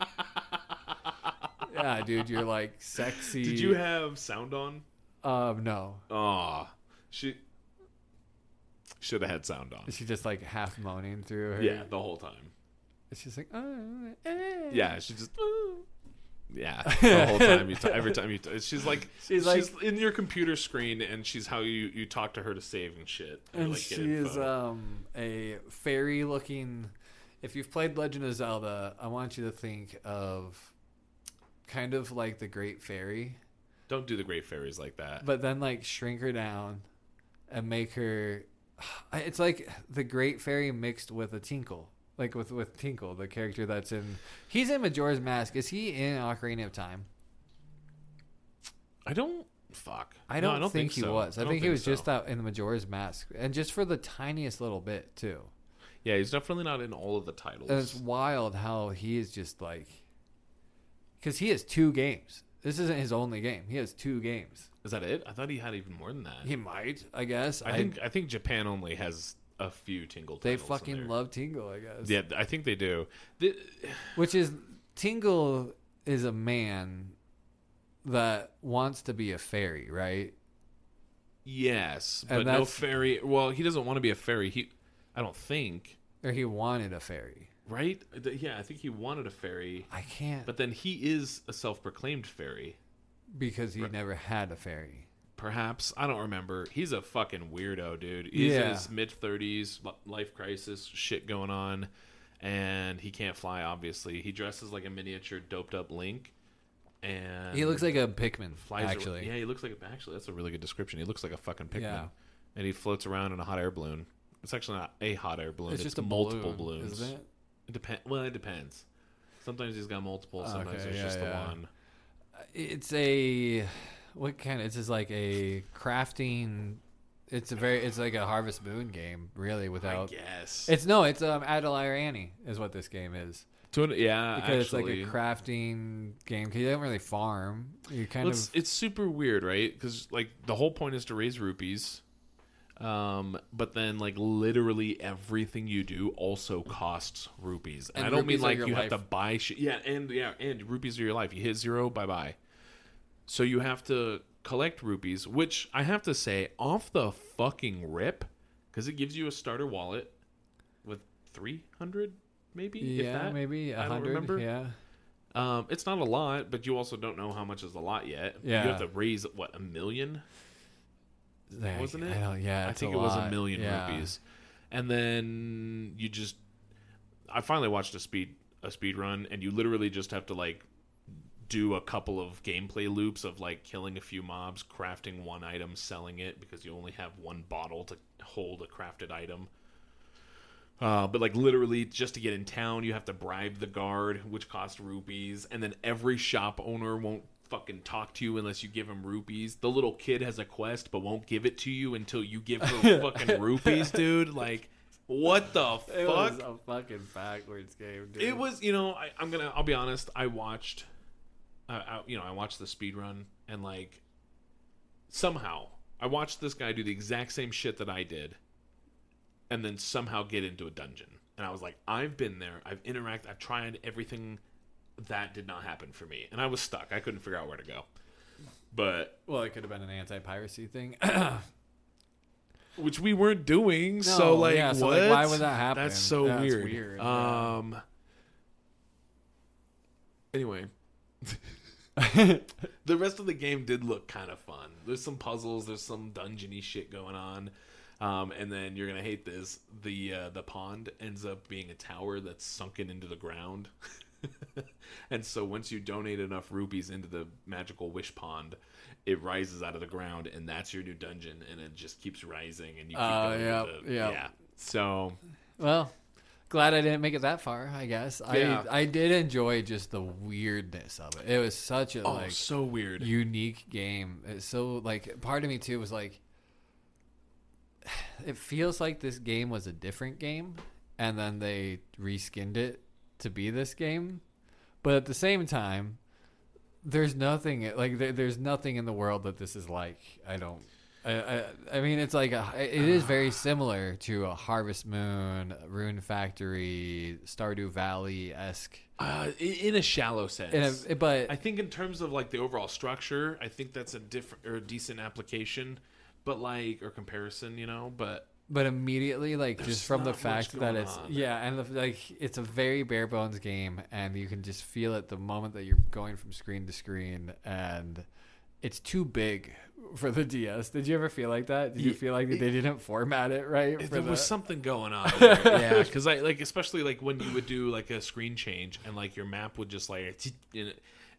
Yeah, dude, you're like sexy. Did you have sound on? Um, no. Aw. She... Should have had sound on. She just like half moaning through her. Yeah, the whole time. She's like, oh, eh. Yeah, she just... Yeah, the whole time you t- every time you t- she's like She's she's, like- in your computer screen and she's how you, you talk to her to save and shit. And like, she get is info. um, a fairy looking. If you've played Legend of Zelda, I want you to think of kind of like the Great Fairy. Don't do the Great Fairies like that. But then like shrink her down and make her. It's like the Great Fairy mixed with a Tinkle. Like with, with Tinkle, the character that's in... He's in Majora's Mask. Is he in Ocarina of Time? I don't... Fuck. I don't, no, I don't think, think he so. was. I, I think, think he was so. just out in the Majora's Mask. And just for the tiniest little bit, too. Yeah, he's definitely not in all of the titles. And it's wild how he is just like... Because he has two games. This isn't his only game. He has two games. Is that it? I thought he had even more than that. He might, I guess. I, I think I think Japan only has a few Tingle They titles. fucking in there. love Tingle, I guess. Yeah, I think they do. The, Which is... Tingle is a man that wants to be a fairy, right? yes, And but no that's- fairy. Well, he doesn't want to be a fairy. He, I don't think. Or he wanted a fairy. Right? Yeah, I think he wanted a fairy, I can't... but then he is a self-proclaimed fairy. Because he Right. never had a fairy. Perhaps. I don't remember. He's a fucking weirdo, dude. He's in Yeah. his mid-thirties, life crisis, shit going on, and he can't fly, obviously. He dresses like a miniature doped-up Link, and... He looks like a Pikmin, flies ar- actually. Yeah, he looks like... A, actually, that's a really good description. He looks like a fucking Pikmin. Yeah. And he floats around in a hot air balloon. It's actually not a hot air balloon. It's It's, just a multiple balloon, balloons. isn't it? It depend. Well, it depends. Sometimes he's got multiple. Sometimes Okay, there's yeah, just yeah. the one. It's a... What kind of... It's just like a crafting... It's a very... It's like a Harvest Moon game, really, without... I guess. It's no, it's um, Adelaire Annie is what this game is. To an, yeah, Because actually. it's like a crafting game. Because you don't really farm. You kind Well, it's, of... it's super weird, right? Because like the whole point is to raise rupees, um, but then like literally everything you do also costs rupees. And, And I don't mean rupees are like your you life. have to buy shit. Yeah, and yeah, and rupees are your life. You hit zero, bye bye. So you have to collect rupees, which I have to say, off the fucking rip, because it gives you a starter wallet with three hundred, maybe. if Yeah, that. maybe a I don't hundred. remember. Yeah. Um, it's not a lot, but you also don't know how much is a lot yet. Yeah. You have to raise, what, a million? Like, Wasn't it? I don't, yeah, I it's think a it was a lot. million Yeah. rupees. And then you just... I finally watched a speed a speed run, and you literally just have to, like, do a couple of gameplay loops of, like, killing a few mobs, crafting one item, selling it, because you only have one bottle to hold a crafted item. Uh, but like literally just to get in town, you have to bribe the guard, which costs rupees. And then every shop owner won't fucking talk to you unless you give him rupees. The little kid has a quest, but won't give it to you until you give her fucking rupees, dude. Like, what the It fuck? was a fucking backwards game, dude. It was, you know, I, I'm gonna, I'll be honest. I watched, uh, I, you know, I watched the speed run, and like, somehow I watched this guy do the exact same shit that I did, and then somehow get into a dungeon. And I was like, I've been there. I've interacted. I've tried everything. That did not happen for me, and I was stuck. I couldn't figure out where to go. But Well, it could have been an anti-piracy thing. which we weren't doing. No, so like, yeah, what? so, like, why would that happen? That's so That's weird. weird, yeah. Um. Anyway, the rest of the game did look kind of fun. There's some puzzles. There's some dungeony shit going on. Um, and then you're gonna hate this. The uh, the pond ends up being a tower that's sunken into the ground. And so once you donate enough rupees into the magical wish pond, it rises out of the ground, and that's your new dungeon, and it just keeps rising, and you keep Uh, going. yep, with the, yep. Yeah. So Well, glad I didn't make it that far, I guess. Yeah. I I did enjoy just the weirdness of it. It was such a oh, like so weird. unique game. It's so like part of me too was like it feels like this game was a different game and then they reskinned it to be this game. But at the same time, there's nothing like there, there's nothing in the world that this is like. I don't I, I, I mean, it's like a, it is very similar to a Harvest Moon, Rune Factory, Stardew Valley esque. Uh, in, in a shallow sense. But I think in terms of like the overall structure, I think that's a different or a decent application, but like or comparison, you know. But but immediately, like There's just from the not fact much that going it's on. yeah, and the, like it's a very bare bones game, and you can just feel it the moment that you're going from screen to screen, and it's too big for the D S. Did you ever feel like that? Did you Ye- feel like they didn't format it right? For there the, was something going on there. Yeah, because I like especially like when you would do like a screen change and like your map would just like and it,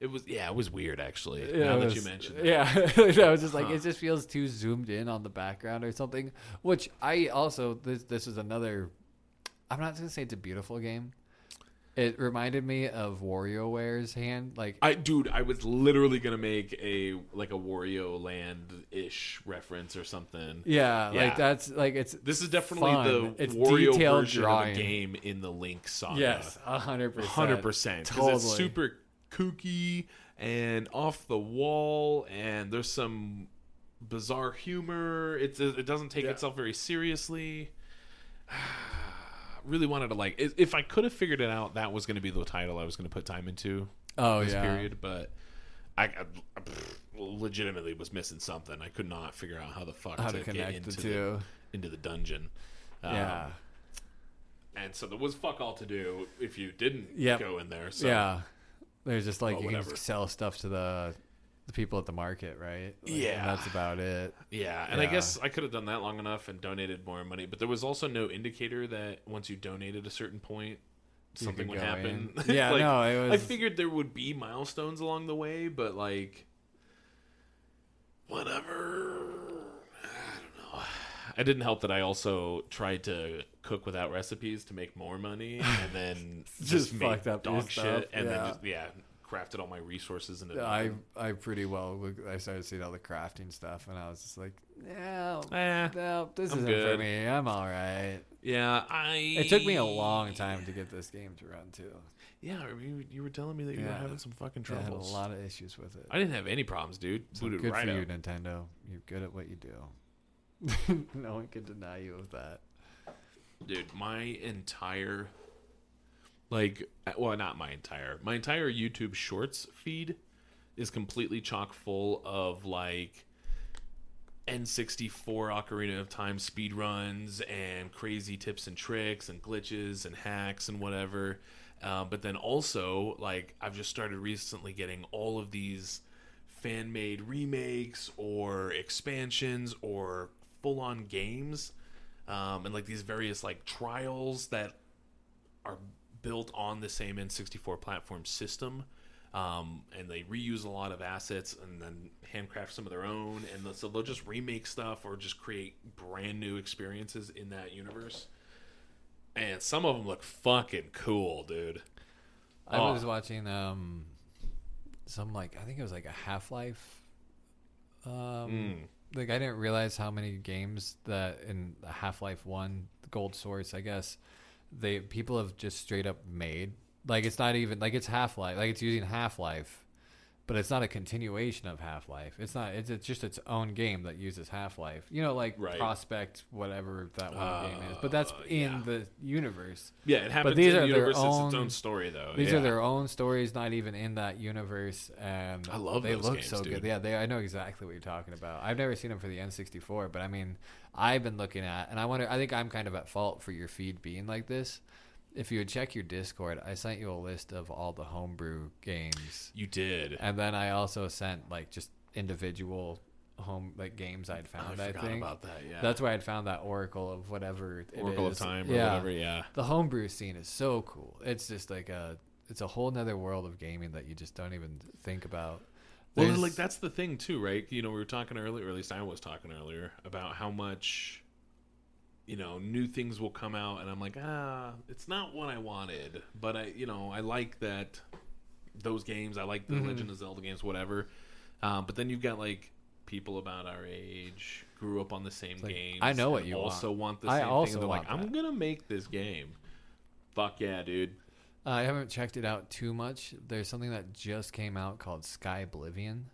It was yeah, it was weird actually. Yeah, now it that was- you mentioned that. Yeah, I was just like, Huh. it just feels too zoomed in on the background or something. Which I also this this is another. I'm not gonna say it's a beautiful game. It reminded me of WarioWare's hand, like I dude, I was literally gonna make a like a Wario Land ish reference or something. yeah, Yeah. like that's like it's This is definitely fun. the It's Wario detailed version drawing. of a game in the Link saga. yes, a hundred percent, hundred percent. Because totally. it's super kooky and off the wall, and there's some bizarre humor. It's it doesn't take Yeah. itself very seriously. Really wanted to like if if I could have figured it out, that was going to be the title I was going to put time into Oh this yeah, period. But I, I, I legitimately was missing something. I could not figure out how the fuck how to, to get connect into the the, two. into the dungeon. Um, Yeah, and so there was fuck all to do if you didn't Yep. go in there. So yeah. There's just like Well, you can whatever. sell stuff to the the people at the market, right? Like, and Yeah. that's about it. Yeah, and I Yeah. guess I could have done that long enough and donated more money, but there was also no indicator that once you donated a certain point, You something could would go happen. in. Yeah, Like, no, it I was. figured there would be milestones along the way, but like, whatever. I don't know. I didn't help that I also tried to cook without recipes to make more money, and then Just just, made fucked up your dog stuff, shit, and yeah. then just yeah, crafted all my resources into. I I pretty well look- I started seeing all the crafting stuff and I was just like, no, Eh, no, this I'm isn't good. for me. I'm all right. yeah, I. It took me a long time to get this game to run too. Yeah, you, you were telling me that you were Yeah. having some fucking I had a troubles. lot of issues with it. I didn't have any problems, dude. So Booted good right for you, up. Nintendo. You're good at what you do. No one can deny you of that. Dude, my entire, like, well, not my entire, my entire YouTube Shorts feed is completely chock full of, like, N sixty-four Ocarina of Time speedruns and crazy tips and tricks and glitches and hacks and whatever. Uh, but then also, like, I've just started recently getting all of these fan-made remakes or expansions or full-on games, um, and like these various like trials that are built on the same N sixty-four platform system, um, and they reuse a lot of assets and then handcraft some of their own, and so they'll just remake stuff or just create brand new experiences in that universe. And some of them look fucking cool, dude. I Oh. was watching um some like I think it was like a Half-Life um Mm. like I didn't realize how many games that in Half-Life one Gold Source, I guess, they people have just straight up made. Like it's not even like it's Half-Life, like it's using Half-Life, but it's not a continuation of Half-Life. It's not. It's, it's just its own game that uses Half-Life. You know, like Right. Prospect, whatever that one Uh, game is. But that's in yeah. the universe. Yeah, it happens these in are the their universe. It's its own- own story, though. These yeah. are their own stories, not even in that universe, and I love they those look games, so dude. good. Yeah, they. I know exactly what you're talking about. I've never seen them for the N sixty-four, but I mean, I've been looking at, and I wonder. I think I'm kind of at fault for your feed being like this. If you would check your Discord, I sent you a list of all the homebrew games, You did. and then I also sent like just individual home like games I'd found. I I, forgot think about that. Yeah, that's where I'd found that Oracle of whatever it Oracle of is. Time or yeah. whatever. Yeah. The homebrew scene is so cool. It's just like a, it's a whole nother world of gaming that you just don't even think about. Well, There's- like that's the thing too, right? You know, we were talking earlier, or at least I was talking earlier about how much, you know, new things will come out, and I'm like, ah, it's not what I wanted, but I, you know, I like that those games. I like the Mhm. Legend of Zelda games, whatever. Um, but then you've got like people about our age grew up on the same like, games. I know what and you also want. want. the I same also thing. And they're like, want I'm that. gonna make this game. Fuck yeah, dude. I haven't checked it out too much. There's something that just came out called Sky Oblivion.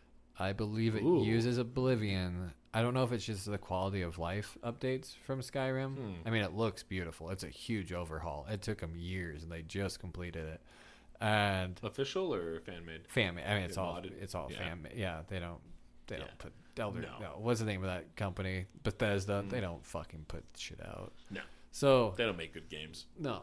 I believe it Ooh. uses Oblivion. I don't know if it's just the quality of life updates from Skyrim. Hmm. I mean, it looks beautiful. It's a huge overhaul. It took them years, and they just completed it. And Official or fan made? fan, I mean, it's Yeah, all modded. it's all Yeah. fan. Yeah, they don't they Yeah. don't put Elder. No. No. what's the name of that company? Bethesda. Mm. They don't fucking put shit out. No. So They don't make good games. no,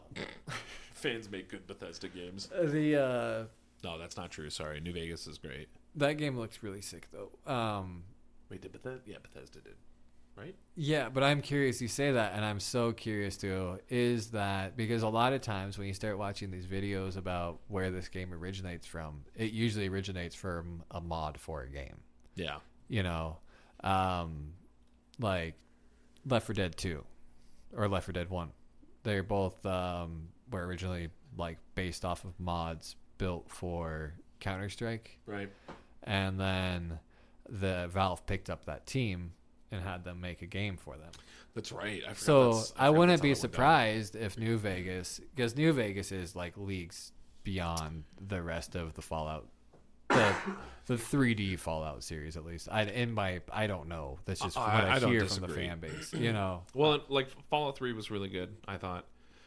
Fans make good Bethesda games. the uh, No, that's not true. Sorry, New Vegas is great. that game looks really sick though. Um, Wait, did Bethesda? Yeah, Bethesda did. right? Yeah, but I'm curious. You say that, and I'm so curious too. Is that because a lot of times when you start watching these videos about where this game originates from, it usually originates from a mod for a game. Yeah. You know, um, like Left four Dead two or Left four Dead one. They're both um, were originally like based off of mods built for Counter-Strike. Right. And then the Valve picked up that team and had them make a game for them. That's right. I forgot So that's, I, I wouldn't that's how be that went down. surprised if New Vegas, because New Vegas is like leagues beyond the rest of the Fallout, the the three D Fallout series at least. I in my I don't know. That's just I- what I, I don't hear from the disagree. fan base. You know. Well, like Fallout three was really good. I thought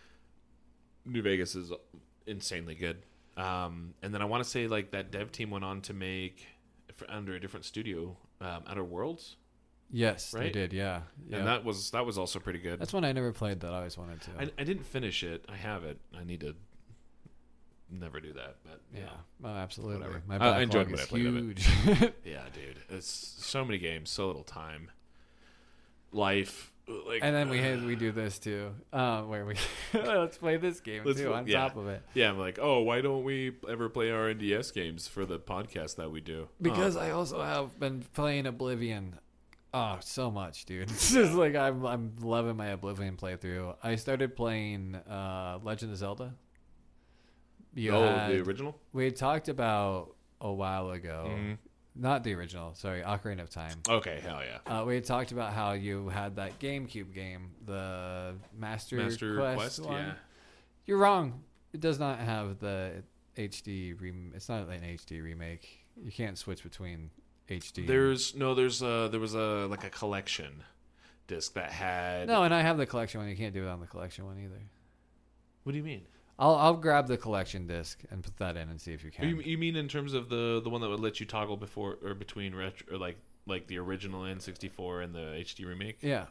New Vegas is insanely good. Um, and then I want to say like that dev team went on to make for, under a different studio, um, Outer Worlds, Yes, they Right? did. Yeah, yeah. and that was that was also pretty good. That's one I never played that I always wanted to. I, I didn't finish it. I have it. I need to never do that. But yeah, yeah, oh, absolutely. Whatever. My I backlog enjoyed what is I played of it. huge. yeah, dude. It's so many games, so little time. Life, like, And then we had we do this too, uh, where we let's play this game Let's too play- on yeah. top of it. yeah, I'm like, oh, why don't we ever play our N D S games for the podcast that we do? Because Oh. I also have been playing Oblivion, oh, so much, dude. It's just like I'm I'm loving my Oblivion playthrough. I started playing uh, Legend of Zelda. You oh, had- the original. we had talked about a while ago, Mhm. not the original. Sorry, Ocarina of Time. Okay, hell yeah. Uh, we had talked about how you had that GameCube game, the Master, Master Quest, Quest, one. yeah. You're wrong. It does not have the H D. Rem- it's not an H D remake. You can't switch between H D. and- There's no, there's a there was a like a collection disc that had. no, and I have the collection one. You can't do it on the collection one either. What do you mean? I'll I'll grab the collection disc and put that in and see if you can. You, you mean in terms of the the one that would let you toggle before or between retro or like like the original N sixty-four and the H D remake? Yeah.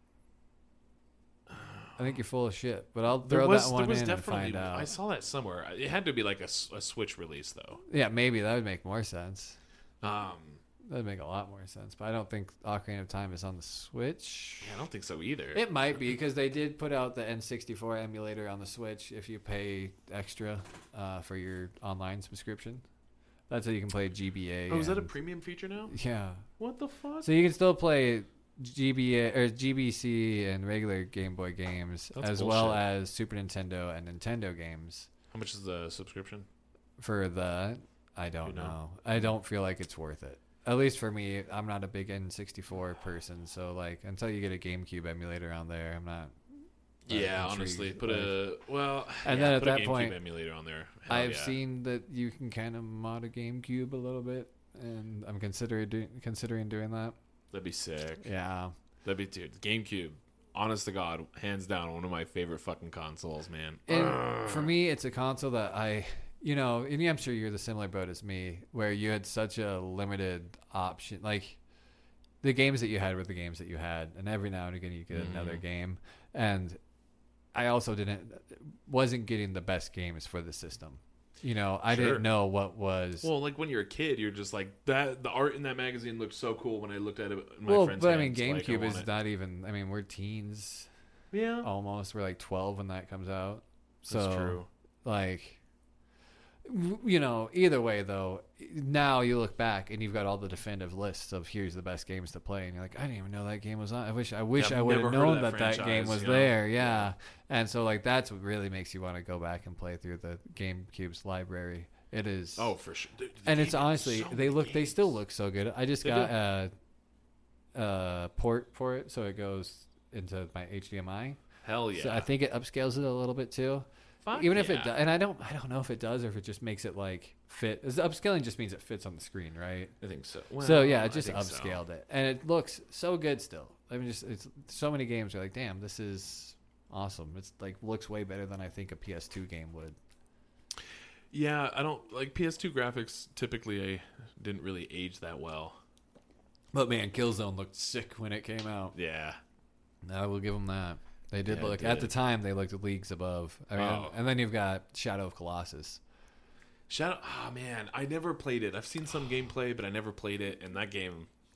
I think you're full of shit, but I'll There throw was that one there was in and definitely find out. I saw that somewhere. It had to be like a, s- a Switch release though. Yeah, maybe that would make more sense. Um, That would make a lot more sense, but I don't think Ocarina of Time is on the Switch. yeah, I don't think so either. It might be because they did put out the N sixty-four emulator on the Switch if you pay extra uh, for your online subscription. That's how you can play G B A. oh, is that a and- premium feature now? Yeah. What the fuck? So you can still play G B A or G B C and regular Game Boy games, That's as well bullshit. as Super Nintendo and Nintendo games. How much is the subscription? For the, I don't You know? know. I don't feel like it's worth it. At least for me, I'm not a big N sixty-four person, so like until you get a GameCube emulator on there, I'm not. not Yeah, intrigued. honestly, put Like, a well. And yeah, then at put a that GameCube point, emulator on there. Hell I've yeah. seen that you can kind of mod a GameCube a little bit, and I'm considering do- considering doing that. That'd be sick. Yeah. That'd be dude. GameCube, honest to God, hands down, one of my favorite fucking consoles, man. And for me, it's a console that I, you know, and I'm sure you're the similar boat as me, where you had such a limited option. Like, the games that you had were the games that you had, and every now and again you get Mhm. another game. And I also didn't, wasn't getting the best games for the system. You know, I Sure. didn't know what was. Well, like when you're a kid, you're just like that. The art in that magazine looked so cool when I looked at it. In my well, friend's but I mean, hands, like, GameCube want is it. not even. I mean, we're teens Yeah, almost. We're like twelve when that comes out. So, that's true. like, w- you know, either way though, now you look back and you've got all the definitive lists of here's the best games to play, and you're like, I didn't even know that game was on. I wish I wish Yeah, I I've would have never heard of known that that that, game franchise, was you know? there. Yeah. And so like that's what really makes you want to go back and play through the GameCube's library. It is. Oh, for sure. Dude, and it's GameCube, honestly so they many look they games. still look so good. I just They got a, a port for it, so it goes into my H D M I. Hell yeah. So I think it upscales it a little bit too. Fuck Even if yeah. it does, and I don't, I don't know if it does or if it just makes it like fit. 'Cause upscaling just means it fits on the screen, right? I think so. so yeah, Well, it just I think so. upscaled it, and it looks so good still. I mean, just it's so many games are like, damn, this is awesome. It's like looks way better than I think a P S two game would. Yeah, I don't like P S two graphics. Typically, I didn't really age that well. But man, Killzone looked sick when it came out. Yeah, I will give them that. They did Yeah, it look at the did. time. They looked leagues above. I mean, Oh. and then you've got Shadow of Colossus. Shadow. Ah man, I never played it. I've seen some gameplay, but I never played it. And that game,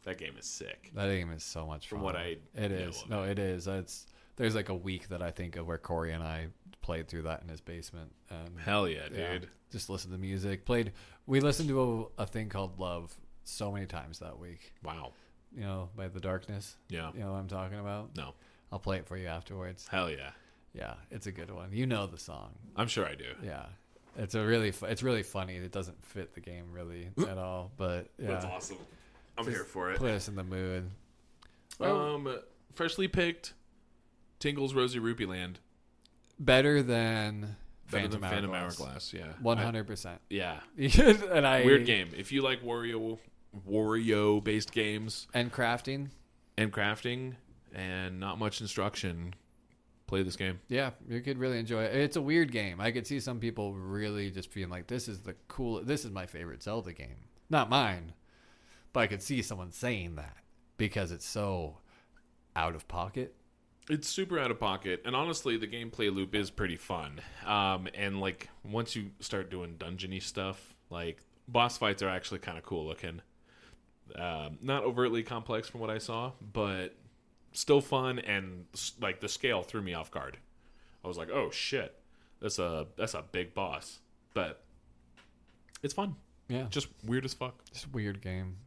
That game is sick. That game is so much fun. From what I It know is. of No, it. it is. It's there's like a week that I think of where Corey and I played through that in his basement. And Hell yeah, dude. yeah, just listened to music. Played. We listened to a, a thing called Love so many times that week. Wow. You know, by The Darkness. Yeah. You know what I'm talking about? No. I'll play it for you afterwards. Hell yeah. Yeah, it's a good one. You know the song. I'm sure I do. Yeah. It's a really fu- it's really funny. It doesn't fit the game really at all, but yeah. That's awesome. I'm Just here for it. Put us in the mood. Um, freshly picked Tingle's Rosy Rupee Land. Better than Better Phantom than Phantom Hourglass. Hourglass. Yeah. One hundred percent. I- yeah. And I Weird game. If you like Wario Wario based games and crafting. and crafting and not much instruction, play this game. Yeah, you could really enjoy it. It's a weird game. I could see some people really just being like, "This is the cool. This is my favorite Zelda game." Not mine, but I could see someone saying that because it's so out of pocket. It's super out of pocket, and honestly, the gameplay loop is pretty fun. Um, and like once you start doing dungeony stuff, like boss fights are actually kind of cool looking. Um, not overtly complex from what I saw, but still fun. And like the scale threw me off guard. I was like, "Oh shit, that's a that's a big boss," but it's fun. Yeah, Just weird as fuck. just a weird game.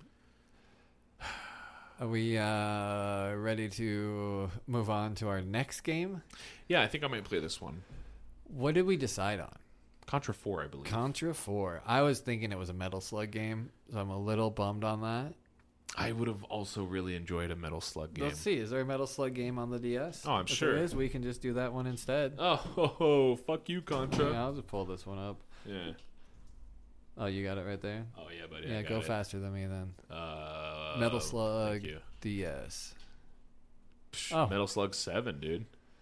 Are we uh, ready to move on to our next game? Yeah, I think I might play this one. What did we decide on? Contra four, I believe. Contra four. I was thinking it was a Metal Slug game, so I'm a little bummed on that. I would have also really enjoyed a Metal Slug game. Let's see. Is there a Metal Slug game on the D S? Oh, I'm if sure. there is, we can just do that one instead. Oh, ho, ho, fuck you, Contra. Yeah, I'll just pull this one up. Yeah. Oh, you got it right there? Oh yeah, buddy. Yeah, I got go it. faster than me then. Uh, Metal Slug Thank you. D S. Psh, Oh. Metal Slug seven, dude.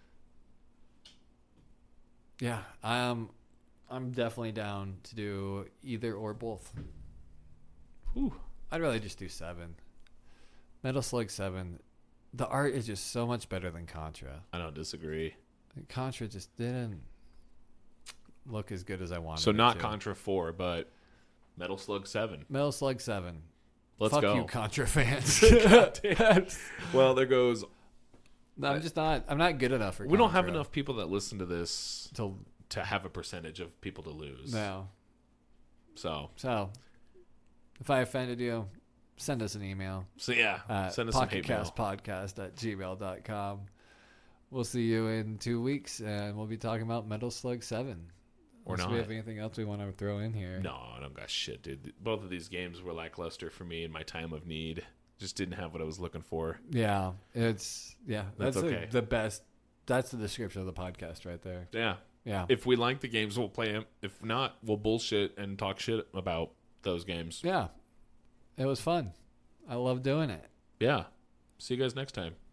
Yeah, um, I'm definitely down to do either or both. Whew. I'd rather just do seven. Metal Slug seven. The art is just so much better than Contra. I don't disagree. Contra just didn't look as good as I wanted. So it not to. Contra four, but Metal Slug seven. Metal Slug seven. Let's Fuck go. you, Contra fans. Well, there goes. No, I'm just not. I'm not good enough for. We don't have Contra enough people that listen to this to to have a percentage of people to lose. no. So, So, if I offended you, send us an email. so yeah, Uh, send us some hate mail. pocketcastpodcast at gmail dot com. We'll see you in two weeks, and we'll be talking about Metal Slug seven. Or Unless not. we have anything else we want to throw in here. No, I don't got shit, dude. Both of these games were lackluster for me in my time of need. Just didn't have what I was looking for. Yeah, it's yeah. That's That's, the- okay. the best. That's the description of the podcast right there. Yeah. Yeah, If we like the games, we'll play them. If not, we'll bullshit and talk shit about those games. yeah. It was fun. I love doing it. Yeah. See you guys next time.